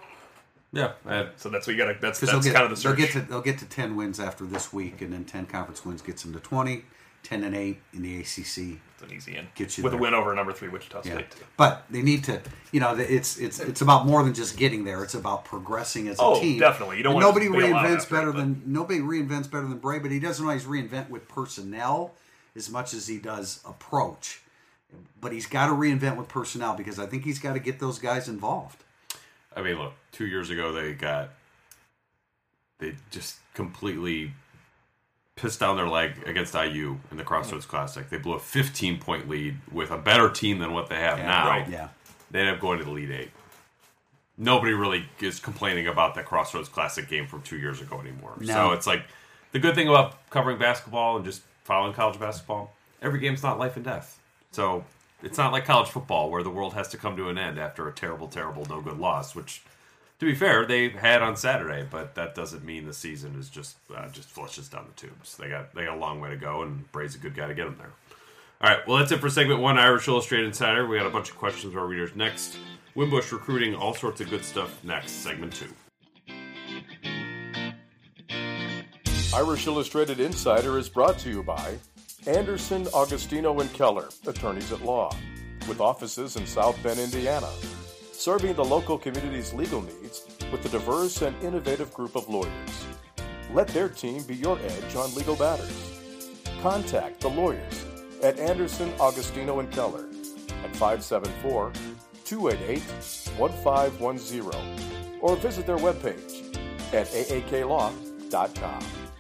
Yeah. uh, So that's what you got to. That's Because that's they'll get kind of the they'll search. get to they'll get to ten wins after this week, and then ten conference wins gets them to twenty. Ten and eight in the A C C. It's an easy in. Get you with there. a win over number three Wichita Yeah, State. Too. but they need to. You know, it's it's it's about more than just getting there. It's about progressing as a Oh, team. definitely. You don't And want nobody to bail out reinvents after better it, but- than nobody reinvents better than Bray, but he doesn't always reinvent with personnel as much as he does approach. But he's got to reinvent with personnel because I think he's got to get those guys involved. I mean, look, two years ago they got they just completely pissed down their leg against I U in the Crossroads Classic. They blew a fifteen point lead with a better team than what they have Yeah, now. right. Yeah. They end up going to the Elite Eight. Nobody really is complaining about that Crossroads Classic game from two years ago anymore. No. So it's like the good thing about covering basketball and just following college basketball, every game's not life and death. So it's not like college football where the world has to come to an end after a terrible, terrible, no good loss. Which, to be fair, they had on Saturday, but that doesn't mean the season is just uh, just flushes down the tubes. They got they got a long way to go, and Bray's a good guy to get them there. All right, well, that's it for segment one, Irish Illustrated Insider. We got a bunch of questions from our readers next. Wimbush recruiting, all sorts of good stuff next, segment two. Irish Illustrated Insider is brought to you by Anderson, Augustino, and Keller, attorneys at law, with offices in South Bend, Indiana, serving the local community's legal needs with a diverse and innovative group of lawyers. Let their team be your edge on legal matters. Contact the lawyers at Anderson, Augustino, and Keller at five seven four, two eight eight, one five one zero or visit their webpage at a a k law dot com.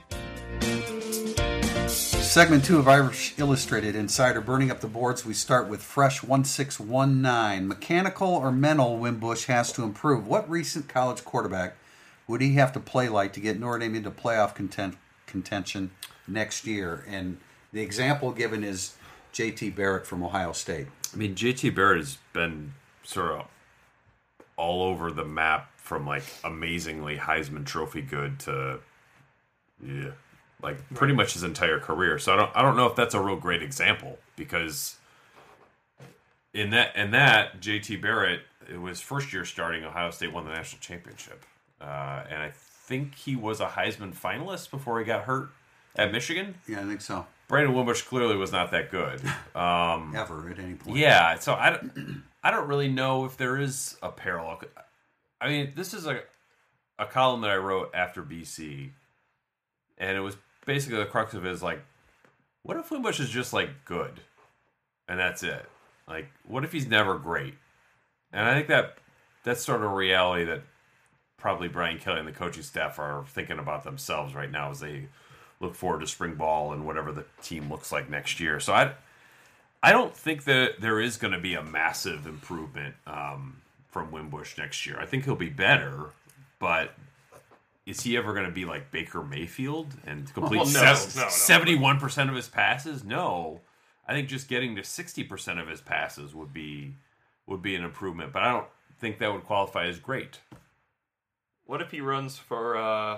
Segment two of Irish Illustrated Insider, burning up the boards. We start with Fresh one six one nine. Mechanical or mental Wimbush has to improve. What recent college quarterback would he have to play like to get Notre Dame into playoff content, contention next year? And the example given is J T Barrett from Ohio State. I mean, J T Barrett has been sort of all over the map from, like, amazingly Heisman Trophy good to, yeah, like, pretty much his entire career. So I don't I don't know if that's a real great example, because in that, in that J T Barrett, it was first year starting, Ohio State won the national championship. Uh, and I think he was a Heisman finalist before he got hurt at Michigan. Yeah, I think so. Brandon Wimbush clearly was not that good. Um, Ever, at any point. Yeah, so I don't, I don't really know if there is a parallel. I mean, this is a, a column that I wrote after B C, and it was basically the crux of it is, like, what if Wimbush is just, like, good, and that's it? Like, what if he's never great? And I think that that's sort of a reality that probably Brian Kelly and the coaching staff are thinking about themselves right now as they look forward to spring ball and whatever the team looks like next year. So I, I don't think that there is going to be a massive improvement um, from Wimbush next year. I think he'll be better, but is he ever going to be like Baker Mayfield and complete well, no, se- no, no. seventy-one percent of his passes? No. I think just getting to sixty percent of his passes would be would be an improvement, but I don't think that would qualify as great. What if he runs for uh,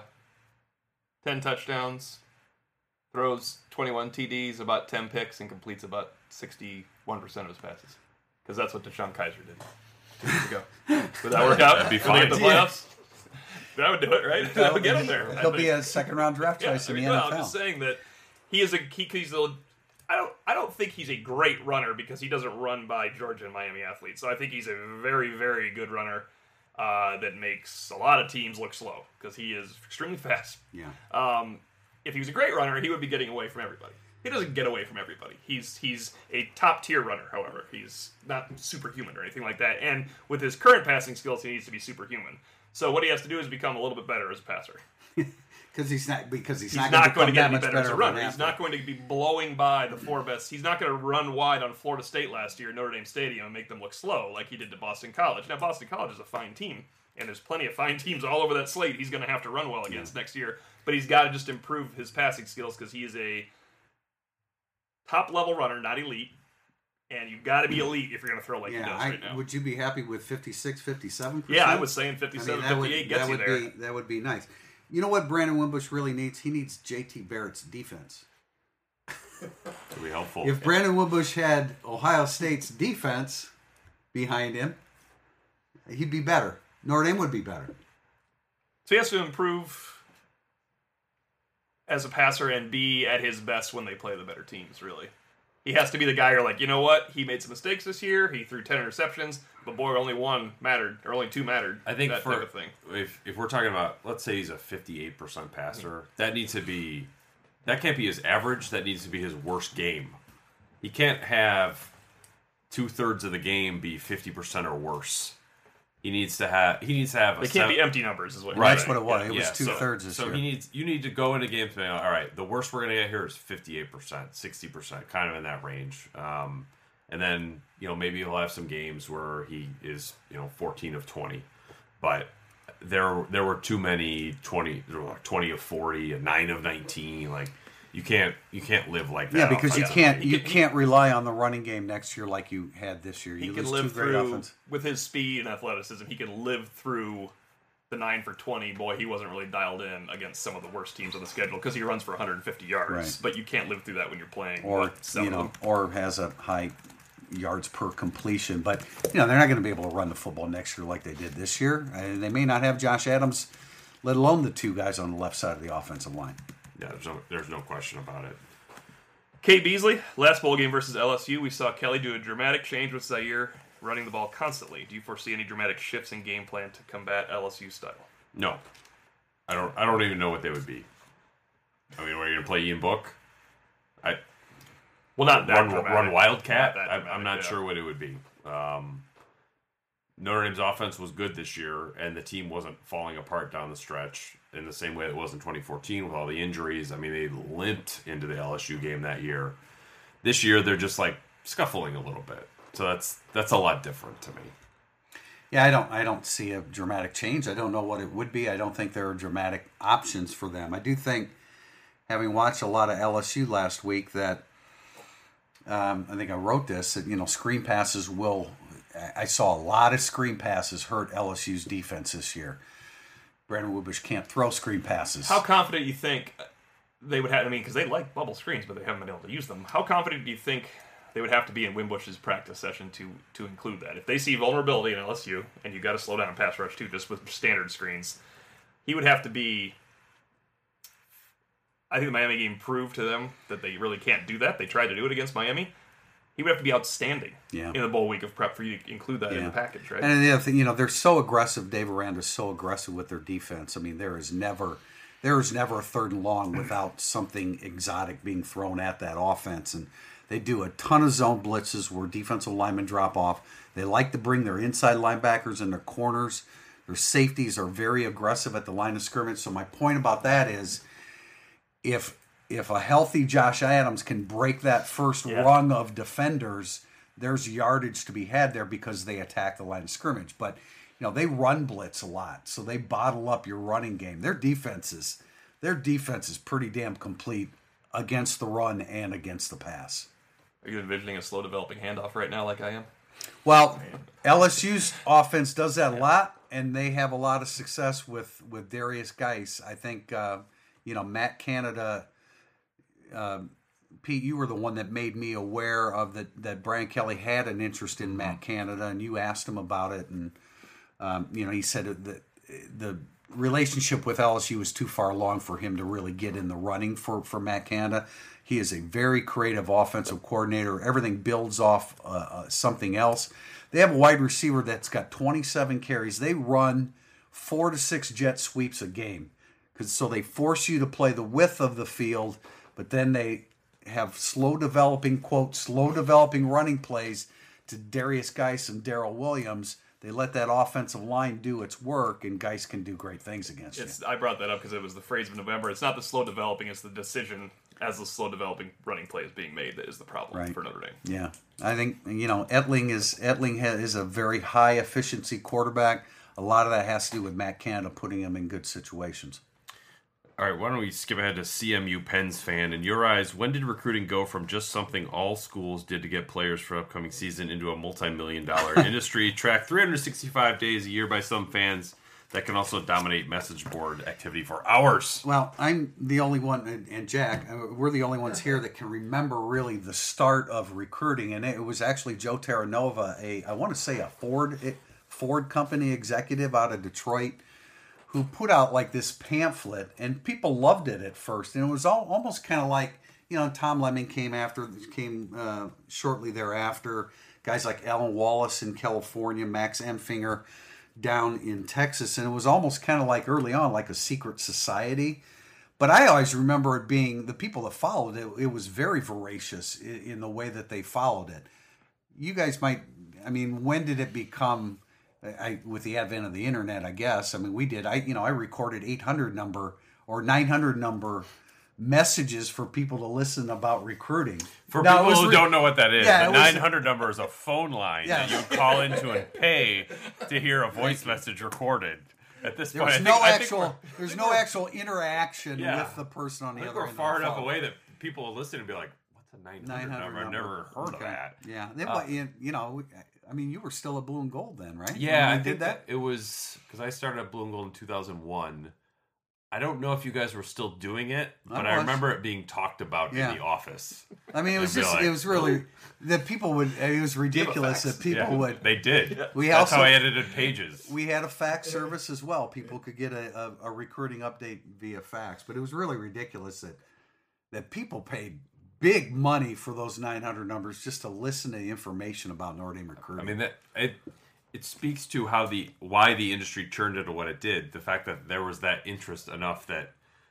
ten touchdowns, throws twenty-one T Ds, about ten picks, and completes about sixty-one percent of his passes? Because that's what Deshaun Kaiser did two years ago. Would that work out? That'd be Would they fine. get the playoffs? That would do it, right? That would get him there. He'll I be mean, a second round draft yeah, choice I mean, in the well, N F L. I'm just saying that he is a he, he's a I don't I don't think he's a great runner because he doesn't run by Georgia and Miami athletes. So I think he's a very very good runner uh, that makes a lot of teams look slow because he is extremely fast. Yeah. Um, if he was a great runner, he would be getting away from everybody. He doesn't get away from everybody. He's he's a top tier runner. However, he's not superhuman or anything like that. And with his current passing skills, he needs to be superhuman. So what he has to do is become a little bit better as a passer. Because he's not because he's, He's not, not going to become get that any much better as a of an runner. He's athlete. not going to be blowing by the four best. He's not going to run wide on Florida State last year at Notre Dame Stadium and make them look slow like he did to Boston College. Now, Boston College is a fine team, and there's plenty of fine teams all over that slate he's going to have to run well against Yeah. next year. But he's got to just improve his passing skills because he is a top-level runner, not elite. And you've got to be elite if you're going to throw like he Yeah, does I, right now. would you be happy with fifty-six, fifty-seven percent? Yeah, I was saying fifty-seven, that would, fifty-eight gets that you would there. Be, that would be nice. You know what Brandon Wimbush really needs? He needs J T Barrett's defense. It'd be helpful. If Brandon Wimbush had Ohio State's defense behind him, he'd be better. Notre Dame would be better. So he has to improve as a passer and be at his best when they play the better teams, really. He has to be the guy you're like, you know what? He made some mistakes this year. He threw ten interceptions, but boy, only one mattered, or only two mattered. I think that for type of thing. if if we're talking about, let's say he's a fifty-eight percent passer, that needs to be that can't be his average. That needs to be his worst game. He can't have two thirds of the game be fifty percent or worse. He needs to have he needs to have. A They can't seven, be empty numbers, is what. Right. You're That's saying. what it was. Yeah. It was yeah, two so, thirds this so year. he needs you need to go into games saying, all right, the worst we're gonna get here is fifty-eight percent, sixty percent, kind of in that range. Um, and then you know maybe he'll have some games where he is you know fourteen of twenty, but there there were too many twenty, there were like twenty of forty, a nine of nineteen. Like You can't you can't live like that. Yeah, because you offensively. can't you can't rely on the running game next year like you had this year. He You can lose live two great through offense. with his speed and athleticism. He can live through the nine for twenty. Boy, he wasn't really dialed in against some of the worst teams on the schedule because he runs for one hundred fifty yards. Right. But you can't live through that when you're playing or what, seven you know, of them. or has a high yards per completion. But you know, they're not going to be able to run the football next year like they did this year, and they may not have Josh Adams, let alone the two guys on the left side of the offensive line. Yeah, there's no there's no question about it. Kate Beasley, last bowl game versus L S U, we saw Kelly do a dramatic change with Zaire running the ball constantly. Do you foresee any dramatic shifts in game plan to combat L S U style? No, I don't. I don't even know what they would be. I mean, are you gonna play Ian Book? I Well, not that run, dramatic. run Wildcat. Not that I, dramatic, I'm not yeah. sure what it would be. Um, Notre Dame's offense was good this year, and the team wasn't falling apart down the stretch in the same way it was in twenty fourteen with all the injuries. I mean, they limped into the L S U game that year. This year, they're just like scuffling a little bit. So that's that's a lot different to me. Yeah, I don't I don't see a dramatic change. I don't know what it would be. I don't think there are dramatic options for them. I do think, having watched a lot of L S U last week, that um, I think I wrote this, that, you know, screen passes will, I saw a lot of screen passes hurt L S U's defense this year. Brandon Wimbush can't throw screen passes. How confident you think they would have, I mean, because they like bubble screens, but they haven't been able to use them. How confident do you think they would have to be in Wimbush's practice session to to include that? If they see vulnerability in L S U, and you got to slow down pass rush too, just with standard screens, he would have to be. I think the Miami game proved to them that they really can't do that. They tried to do it against Miami. He would have to be outstanding Yeah. in the bowl week of prep for you to include that in Yeah. the package, right? And the other thing, you know, they're so aggressive. Dave Aranda's so aggressive with their defense. I mean, there is never, there is never a third and long without something exotic being thrown at that offense. And they do a ton of zone blitzes where defensive linemen drop off. They like to bring their inside linebackers and their corners. Their safeties are very aggressive at the line of scrimmage. So my point about that is, if if a healthy Josh Adams can break that first Yeah. rung of defenders, there's yardage to be had there because they attack the line of scrimmage. But, you know, they run blitz a lot, so they bottle up your running game. Their defense is, their defense is pretty damn complete against the run and against the pass. Are you envisioning a slow developing handoff right now, like I am? Well, L S U's offense does that a lot, and they have a lot of success with, with Darius Geis. I think, uh, you know, Matt Canada... Um, Pete, you were the one that made me aware of that, that Brian Kelly had an interest in Matt Canada, and you asked him about it, and um, you know, he said that the relationship with L S U was too far along for him to really get in the running for, for Matt Canada. He is a very creative offensive coordinator. Everything builds off uh, uh, something else. They have a wide receiver that's got twenty-seven carries. They run four to six jet sweeps a game, because so they force you to play the width of the field. But then they have slow developing, quote, slow developing running plays to Darius Geis and Darrell Williams. They let that offensive line do its work, and Geis can do great things against It's, you. I brought that up because it was the phrase of November. It's not the slow developing, it's the decision as the slow developing running play is being made that is the problem Right. for Notre Dame. Yeah, I think, you know, Etling is Etling ha- is a very high efficiency quarterback. A lot of that has to do with Matt Canada putting him in good situations. All right, why don't we skip ahead to C M U Pens fan? In your eyes, when did recruiting go from just something all schools did to get players for upcoming season into a multi-million dollar industry tracked three hundred sixty-five days a year by some fans that can also dominate message board activity for hours? Well, I'm the only one, and, and Jack, uh, we're the only ones here that can remember really the start of recruiting, and it was actually Joe Terranova, a I want to say a Ford Ford company executive out of Detroit, who put out like this pamphlet, and people loved it at first, and it was all, almost kind of like, you know, Tom Lemming came after, came uh, shortly thereafter, guys like Alan Wallace in California, Max Empfinger down in Texas, and it was almost kind of like early on, like a secret society. But I always remember it being, the people that followed it, it was very voracious in, in the way that they followed it. You guys might, I mean, when did it become... I, with the advent of the internet, I guess. I mean, we did. I, you know, I recorded eight hundred number or nine hundred number messages for people to listen about recruiting. For Now, it people was who re- don't know what that is, Yeah, the it was- nine hundred number is a phone line Yeah. that you would call into and pay to hear a voice message recorded. At this There's point, I think, no I think actual. we're- There's I think no we're- actual interaction Yeah. with the person on I the think other we're end. of far the enough phone. away that people will listen and be like, "What's a nine hundred number? I've never heard Okay. of that." Yeah, they, Uh, you, you know, I mean, you were still at Blue and Gold then, right? Yeah, When I you did that. It was because I started at Blue and Gold in two thousand one. I don't know if you guys were still doing it, but I, was. remember it being talked about Yeah. in the office. I mean, it was And be just, like, it was really that people would. It was ridiculous fax. that people Yeah, would. They did. We That's also how I edited pages. we had a fax service as well. People could get a, a, a recruiting update via fax, but it was really ridiculous that that people paid big money for those nine hundred numbers just to listen to the information about Notre Dame recruiting. I mean that it it speaks to how the why the industry turned into what it did. The fact that there was that interest enough that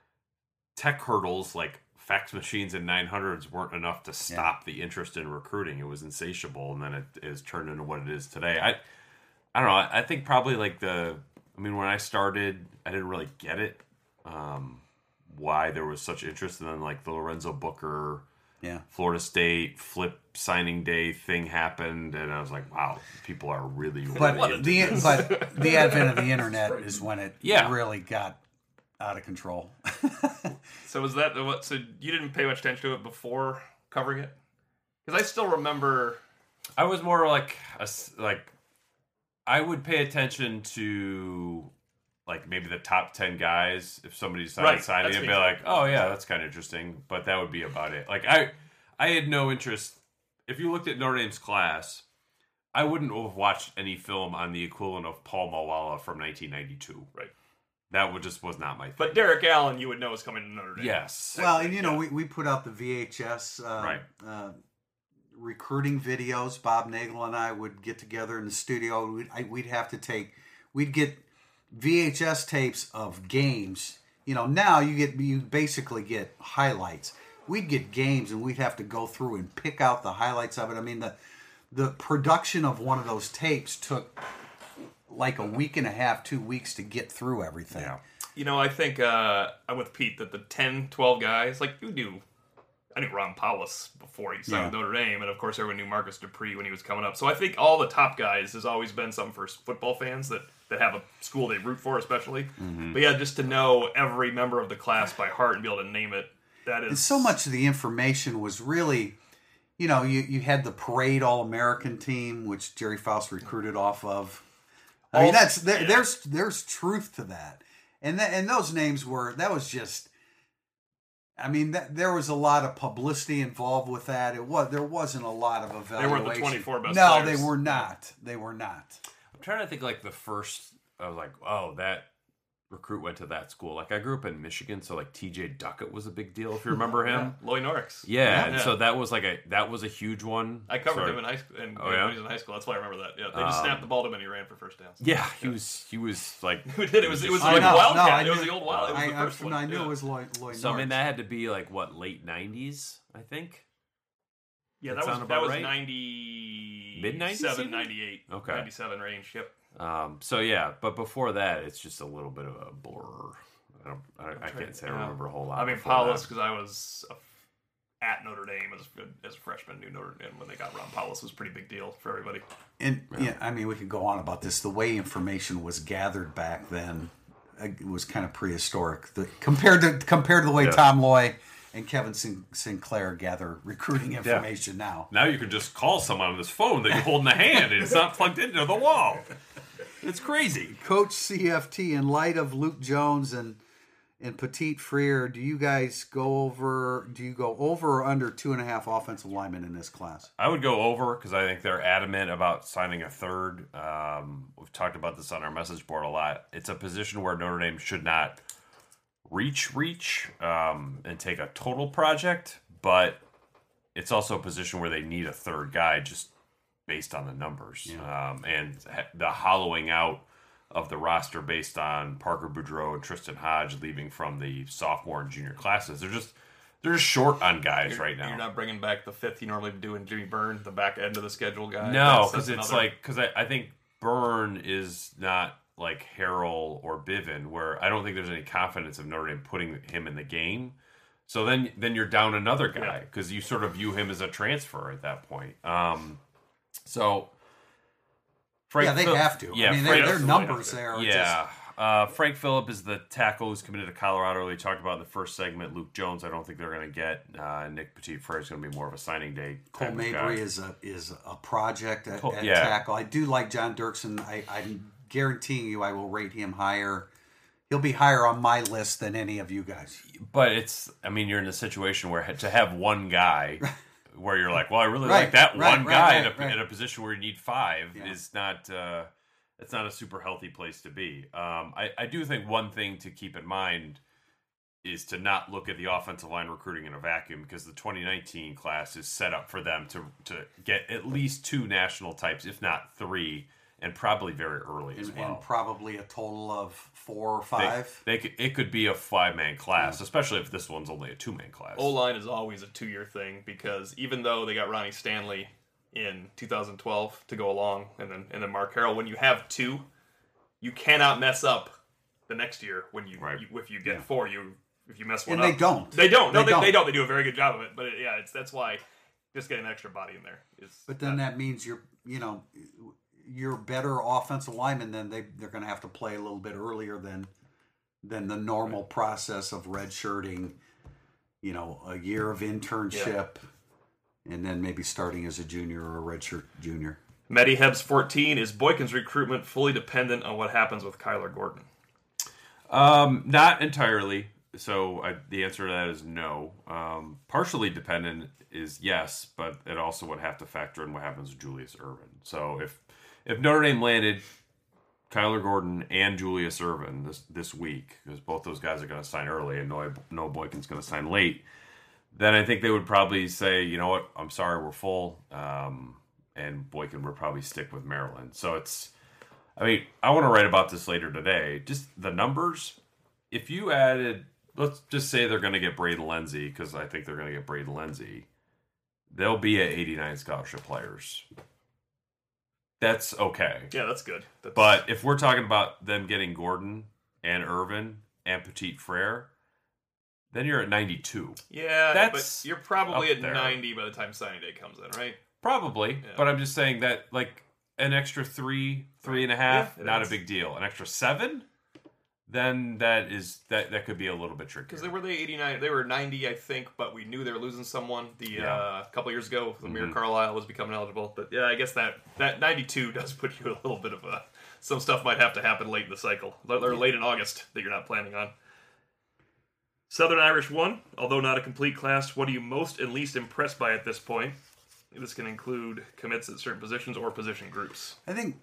tech hurdles like fax machines and nine hundreds weren't enough to stop the interest in recruiting. It was insatiable, and then it is turned into what it is today. I I don't know. I, I think probably like the. I mean, when I started, I didn't really get it. Um, why there was such interest, and then like the Lorenzo Booker. yeah. Florida State flip signing day thing happened, and I was like, "Wow, people are really." really But into the this. but the advent of the internet is when it Yeah. really got out of control. So was that the what? So you didn't pay much attention to it before covering it? Because I still remember. I was more like a s like I would pay attention to like maybe the top ten guys if somebody decided Right, signing that's it, me be too. like, "Oh yeah, that's kind of interesting," but that would be about it. Like I, I had no interest. If you looked at Notre Dame's class, I wouldn't have watched any film on the equivalent of Paul Mawala from nineteen ninety-two. Right. That would just was not my thing. But Derek Allen, you would know is coming to Notre Dame. Yes. Well, and you know, we, we put out the V H S uh, Right. uh, recruiting videos. Bob Nagel and I would get together in the studio. We'd, I, we'd have to take, we'd get V H S tapes of games. You know, now you get you basically get highlights. We'd get games, and we'd have to go through and pick out the highlights of it. I mean, the the production of one of those tapes took like a week and a half, two weeks to get through everything. Yeah. You know, I think uh, I'm with Pete that the ten, twelve guys, like you knew, I knew Ron Powlus before he signed Yeah. with Notre Dame, and of course everyone knew Marcus Dupree when he was coming up. So I think all the top guys has always been something for football fans that, that have a school they root for, especially. Mm-hmm. But yeah, just to know every member of the class by heart and be able to name it, that is And so much of the information was really, you know, you, you had the Parade All-American team, which Jerry Faust recruited off of. I mean, All- that's there, yeah. there's there's truth to that, and that, and those names were that was just. I mean, that, there was a lot of publicity involved with that. It was there wasn't a lot of evaluation. weren't the twenty-four best No, players. they were not. They were not. I'm trying to think like the first. I was like, oh, that recruit went to that school. Like I grew up in Michigan, so like T J Duckett was a big deal. If you remember him, Loy Norris. yeah. And Yeah. so that was like a that was a huge one. I covered Sorry. him in high school, and Oh, when yeah? he was in high school. That's why I remember that. Yeah, they just Um, snapped the ball to him and he ran for first downs. Yeah, he was he was like Who did it? Was it was I like know, Wildcat? no, I it was knew- the old Wild. It was I, the I, first one. I knew yeah. it was Lloyd. Lloyd so. I mean, Norris. that had to be like what late nineties, I think. Yeah, That that was sound that about was right? ninety Mid-nineties seven, even? ninety-eight, Okay. ninety-seven range. Yep. Um, so yeah, but before that, it's just a little bit of a blur. I don't. I, I can't say I Yeah. remember a whole lot. I mean, before Paulus, that. because I was a, at Notre Dame as a, as a freshman, knew Notre Dame when they got Ron Paulus was a pretty big deal for everybody. And yeah, I mean, we could go on about this. The way information was gathered back then uh, was kind of prehistoric. The, compared to compared to the way Yeah. Tom Loy and Kevin Sin- Sinclair gather recruiting information now. Now you can just call someone on this phone that you hold in the hand, and it's not plugged into the wall. It's crazy. Coach C F T, in light of Luke Jones and and Petit Freer, do you guys go over? Do you go over or under two and a half offensive linemen in this class? I would go over because I think they're adamant about signing a third. Um, we've talked about this on our message board a lot. It's a position where Notre Dame should not reach, reach, um, and take a total project, but it's also a position where they need a third guy just based on the numbers um, and ha- the hollowing out of the roster based on Parker Boudreaux and Tristan Hodge leaving from the sophomore and junior classes. They're just they're just short on guys You're, right now. You're not bringing back the fifth you normally do in Jimmy Byrne, the back end of the schedule guy. No, That's- because that's it's another- like because I, I think Byrne is not like Harrell or Bivin, where I don't think there's any confidence of Notre Dame putting him in the game. So then then you're down another guy because you sort of view him as a transfer at that point. Um, so Frank, Yeah, they Phil- have to. Yeah, I mean, Frank- their, their absolutely numbers have to. there are yeah, just Uh, Frank Phillip is the tackle who's committed to Colorado. We talked about in the first segment. Luke Jones, I don't think they're going to get. Uh, Nick Petit-Frere is going to be more of a signing day. Cole Mabry is a is a project at, Cole, at yeah. tackle. I do like John Dirksen. I, I'm guaranteeing you I will rate him higher. He'll be higher on my list than any of you guys. But it's, I mean, you're in a situation where to have one guy where you're like, well, I really Right, like that right, one right, guy right, in, a, right. in a position where you need five Yeah. is not, uh, it's not a super healthy place to be. Um, I, I do think one thing to keep in mind is to not look at the offensive line recruiting in a vacuum, because the twenty nineteen class is set up for them to to get at least two national types, if not three, and probably very early as And, well. and probably a total of four or They- five. They, could, it could be a five-man class, especially if this one's only a two-man class. O-line is always a two-year thing, because even though they got Ronnie Stanley in two thousand twelve to go along, and then and then Mark Harrell, when you have two, you cannot mess up the next year when you, Right. you if you get Yeah. four, you if you mess one And up. they don't. They don't. No, They they, don't. they don't. They do a very good job of it. But it, yeah, it's that's why just getting an extra body in there is. But then that means you're, you know, you're better offensive linemen. Then they they're going to have to play a little bit earlier than than the normal process of redshirting. You know, a year of internship, and then maybe starting as a junior or a redshirt junior. Medi Hebs fourteen, is Boykin's recruitment fully dependent on what happens with Kyler Gordon? Um, not entirely. So I, the answer to that is no. Um, partially dependent is yes, but it also would have to factor in what happens with Julius Ervin. So if if Notre Dame landed Kyler Gordon and Julius Ervin this this week, because both those guys are going to sign early and Noah, Noah Boykin's going to sign late, then I think they would probably say, you know what, I'm sorry, we're full, um, and Boykin would probably stick with Maryland. So it's, I mean, I want to write about this later today. Just the numbers, if you added, let's just say they're going to get Braden Lenzy, because I think they're going to get Braden Lenzy, they'll be at eighty-nine scholarship players. That's okay. Yeah, that's good. That's, But if we're talking about them getting Gordon and Irvin and Petit-Frere, then you're at ninety-two. yeah, that's but you're probably up at there. ninety by the time signing day comes in, right? Probably. Yeah. But I'm just saying that, like, an extra three, three and a half, Yeah, it not is. a big deal. An extra seven, then that is that that could be a little bit trickier. Because they were they eighty-nine, they were ninety, I think, but we knew they were losing someone the Yeah. uh, a couple years ago. Amir Mhm. Carlisle was becoming eligible, but yeah, I guess that that ninety-two does put you a little bit of a. Some stuff might have to happen late in the cycle, or late in August that you're not planning on. Southern Irish one, although not a complete class. What are you most and least impressed by at this point? This can include commits at certain positions or position groups. I think,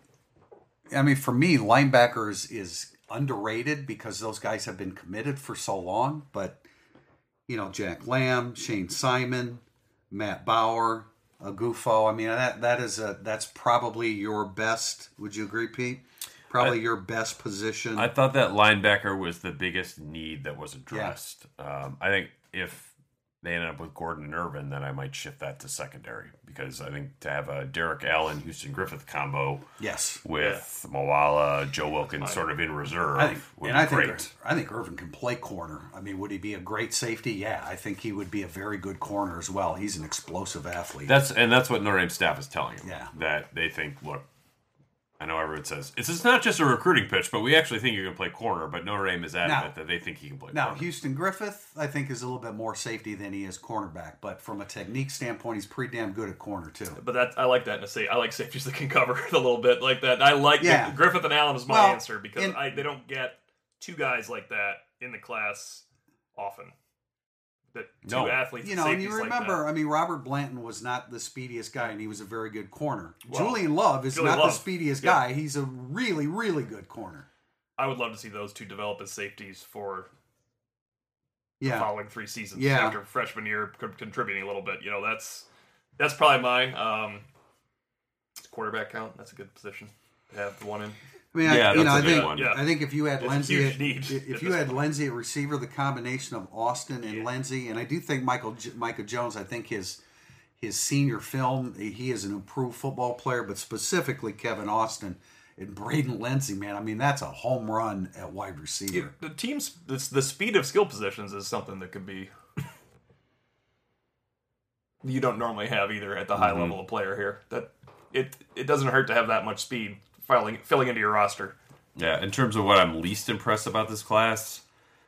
I mean, for me, linebackers is underrated because those guys have been committed for so long. But, you know, Jack Lamb, Shane Simon, Matt Bauer, Agufo. I mean, that that is a that's probably your best. Would you agree, Pete? Probably I- your best position. I thought that linebacker was the biggest need that was addressed. Um, I think if they ended up with Gordon and Irvin, then I might shift that to secondary, because I think to have a Derek Allen, Houston Griffith combo yes. with Moala, Joe Wilkins sort of in reserve I think, would and be I think great. I think Irvin can play corner. I mean, would he be a great safety? Yeah, I think he would be a very good corner as well. He's an explosive athlete. That's and that's what Notre Dame staff is telling him. Yeah. That they think, look, I know everyone says it's, it's not just a recruiting pitch, but we actually think you can play corner. But Notre Dame is adamant Now- that they think he can play Now, corner. Houston Griffith, I think, is a little bit more safety than he is cornerback. But from a technique standpoint, he's pretty damn good at corner, too. But that I like that in a say. I like safeties that can cover it a little bit like that. I like Yeah. the, Griffith and Allen is my Well, answer because and- I, they don't get two guys like that in the class often. That two No. athletes, You know, and safeties you like remember, that. I mean, Robert Blanton was not the speediest guy, and he was a very good corner. Well, Julian Love is Julian not Love, the speediest yeah. guy. He's a really, really good corner. I would love to see those two develop as safeties for the Yeah. following three seasons Yeah. after freshman year, co- contributing a little bit. You know, that's that's probably mine. Um, quarterback count. That's a good position to have the one in. I mean, Yeah, I, you that's know, a I big think one. Yeah. I think if you had It's a Lindsey, huge at, need if at you this had point. Lindsey at receiver, the combination of Austin and Yeah. Lindsey, and I do think Michael J- Micah Jones. I think his his senior film, he is an improved football player, but specifically Kevin Austin and Braden Lindsey, man. I mean, that's a home run at wide receiver. The team's the, the speed of skill positions is something that could be you don't normally have either at the high Mhm. level of player here. That it it doesn't hurt to have that much speed filling filling into your roster. Yeah, in terms of what I'm least impressed about this class,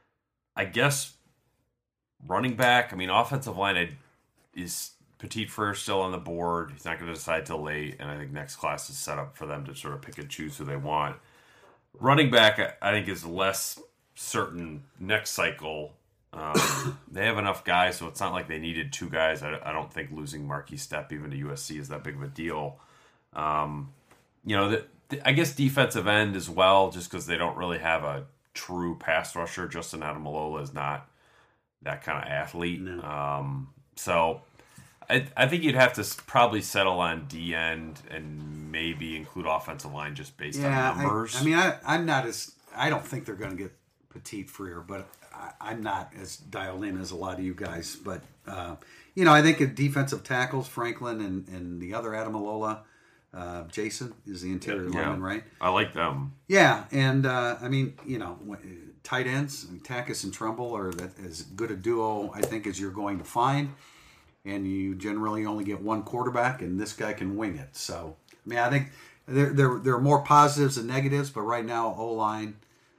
I guess running back. I mean, offensive line I, is Petit Frere still on the board. He's not going to decide till late, and I think next class is set up for them to sort of pick and choose who they want. Running back, I, I think, is less certain next cycle. Um, they have enough guys, so it's not like they needed two guys. I, I don't think losing Marquis Stepp even to U S C is that big of a deal. Um, you know, the, the, I guess defensive end as well, just because they don't really have a true pass rusher. Justin Adamalola is not that kind of athlete. No. Um, so I, I think you'd have to probably settle on D end and maybe include offensive line just based yeah, on numbers. I, I mean, I, I'm not as I don't think they're going to get Petit Frere, but I, I'm not as dialed in as a lot of you guys. But uh, you know, I think of defensive tackles, Franklin and, and the other Adamalola, uh, Jason is the interior yeah, lineman, right? I like them. Yeah, and uh, I mean, you know, tight ends, I mean, Takis and Trumbull are that, as good a duo I think as you're going to find. And you generally only get one quarterback, and this guy can wing it. So, I mean, I think there there, there are more positives than negatives, but right now, O-line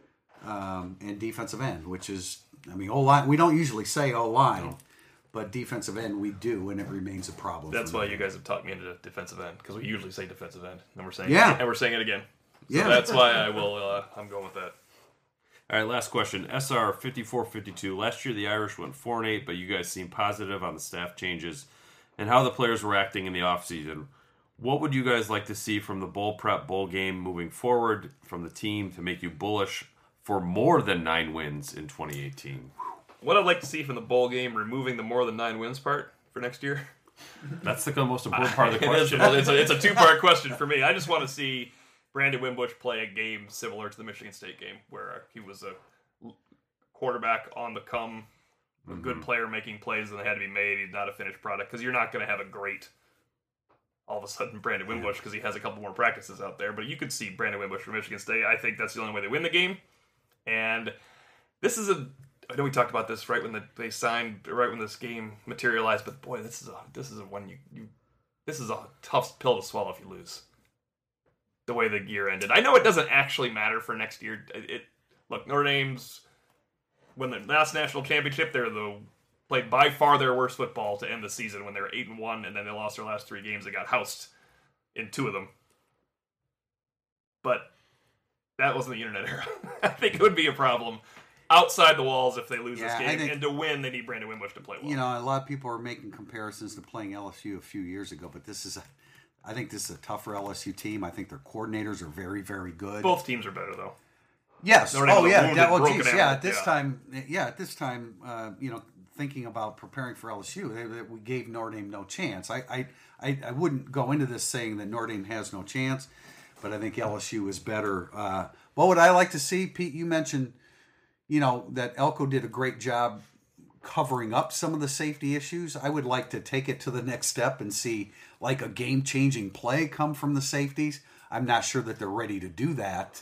um, and defensive end, which is, I mean, O-line, we don't usually say O-line, no. but defensive end we do, and it remains a problem. That's why you guys have talked me into defensive end, because we usually say defensive end, and we're saying yeah. it, and we're saying it again. So yeah. that's why I will, uh, I'm going with that. All right, last question. S R fifty-four fifty-two. Last year, the Irish went four and eight, but you guys seem positive on the staff changes and how the players were acting in the offseason. What would you guys like to see from the bowl prep bowl game moving forward from the team to make you bullish for more than nine wins in twenty eighteen? What I'd like to see from the bowl game, removing the more than nine wins part for next year. That's the most important part of the question. It is, it's a, it's a two-part question for me. I just want to see Brandon Wimbush play a game similar to the Michigan State game, where he was a quarterback on the come, a mm-hmm. good player making plays and they had to be made. He's not a finished product, because you're not going to have a great, all of a sudden, Brandon Wimbush, because he has a couple more practices out there. But you could see Brandon Wimbush for Michigan State. I think that's the only way they win the game. And this is a, I know we talked about this right when the, they signed, right when this game materialized, but boy, this is a, this is a one you, you, this is a tough pill to swallow if you lose. The way the year ended. I know it doesn't actually matter for next year. It, it look, Notre Dame's when the last national championship, they're the played by far their worst football to end the season when they were eight and one, and then they lost their last three games. They got housed in two of them. But that wasn't the internet era. I think it would be a problem outside the walls if they lose yeah, this game. think, and to win, they need Brandon Wimbush to play well. You know, a lot of people are making comparisons to playing L S U a few years ago, but this is a I think this is a tougher L S U team. I think their coordinators are very, very good. Both teams are better, though. Yes. Oh, yeah. wounded, That, well, geez, yeah. At this yeah. time, yeah. At this time, uh, you know, thinking about preparing for L S U, they, they, we gave Notre Dame no chance. I, I, I, I wouldn't go into this saying that Notre Dame has no chance, but I think L S U is better. Uh, what would I like to see, Pete? You mentioned, you know, that Elko did a great job covering up some of the safety issues. I would like to take it to the next step and see like a game-changing play come from the safeties. I'm not sure that they're ready to do that.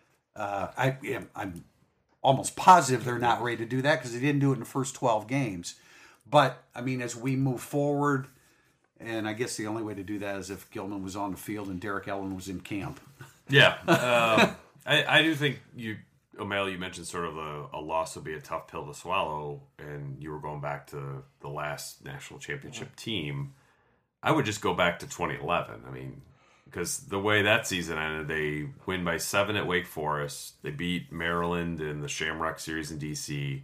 Uh, I am, I'm almost positive they're not ready to do that because they didn't do it in the first twelve games. But, I mean, as we move forward, and I guess the only way to do that is if Gilman was on the field and Derek Ellen was in camp. Yeah. Um, I, I do think you... O'Malley, you mentioned sort of a, a loss would be a tough pill to swallow, and you were going back to the last national championship team. I would just go back to twenty eleven. I mean, because the way that season ended, they win by seven at Wake Forest. They beat Maryland in the Shamrock Series in D C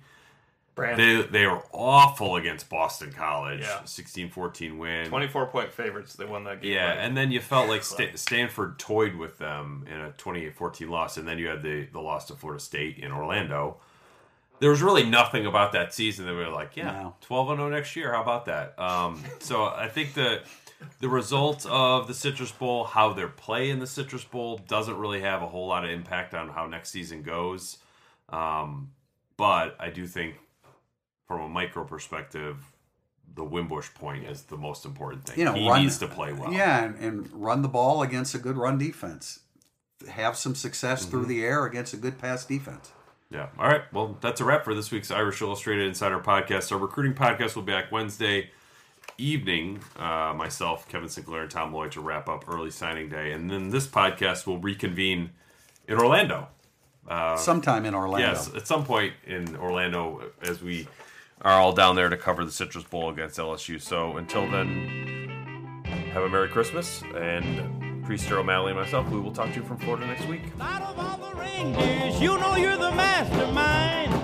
They they were awful against Boston College. Yeah. sixteen fourteen win. twenty-four point favorites. They won that game. Yeah, right? and then you felt like St- Stanford toyed with them in a twenty-eight fourteen loss, and then you had the, the loss to Florida State in Orlando. There was really nothing about that season that we were like, yeah, no. twelve and oh next year. How about that? Um, so I think that the result of the Citrus Bowl, how their play in the Citrus Bowl, doesn't really have a whole lot of impact on how next season goes. Um, but I do think, from a micro perspective, the Wimbush point is the most important thing. You know, he run, needs to play well. Yeah, and, and run the ball against a good run defense. Have some success mm-hmm. through the air against a good pass defense. Yeah. All right. Well, that's a wrap for this week's Irish Illustrated Insider Podcast. Our recruiting podcast will be back Wednesday evening. Uh, myself, Kevin Sinclair, and Tom Lloyd to wrap up early signing day. And then this podcast will reconvene in Orlando. Uh, Sometime in Orlando. Yes, at some point in Orlando, as we are all down there to cover the Citrus Bowl against L S U. So until then, have a Merry Christmas, and Priester, O'Malley, and myself, we will talk to you from Florida next week. Out of all the reindeers, you know you're the mastermind.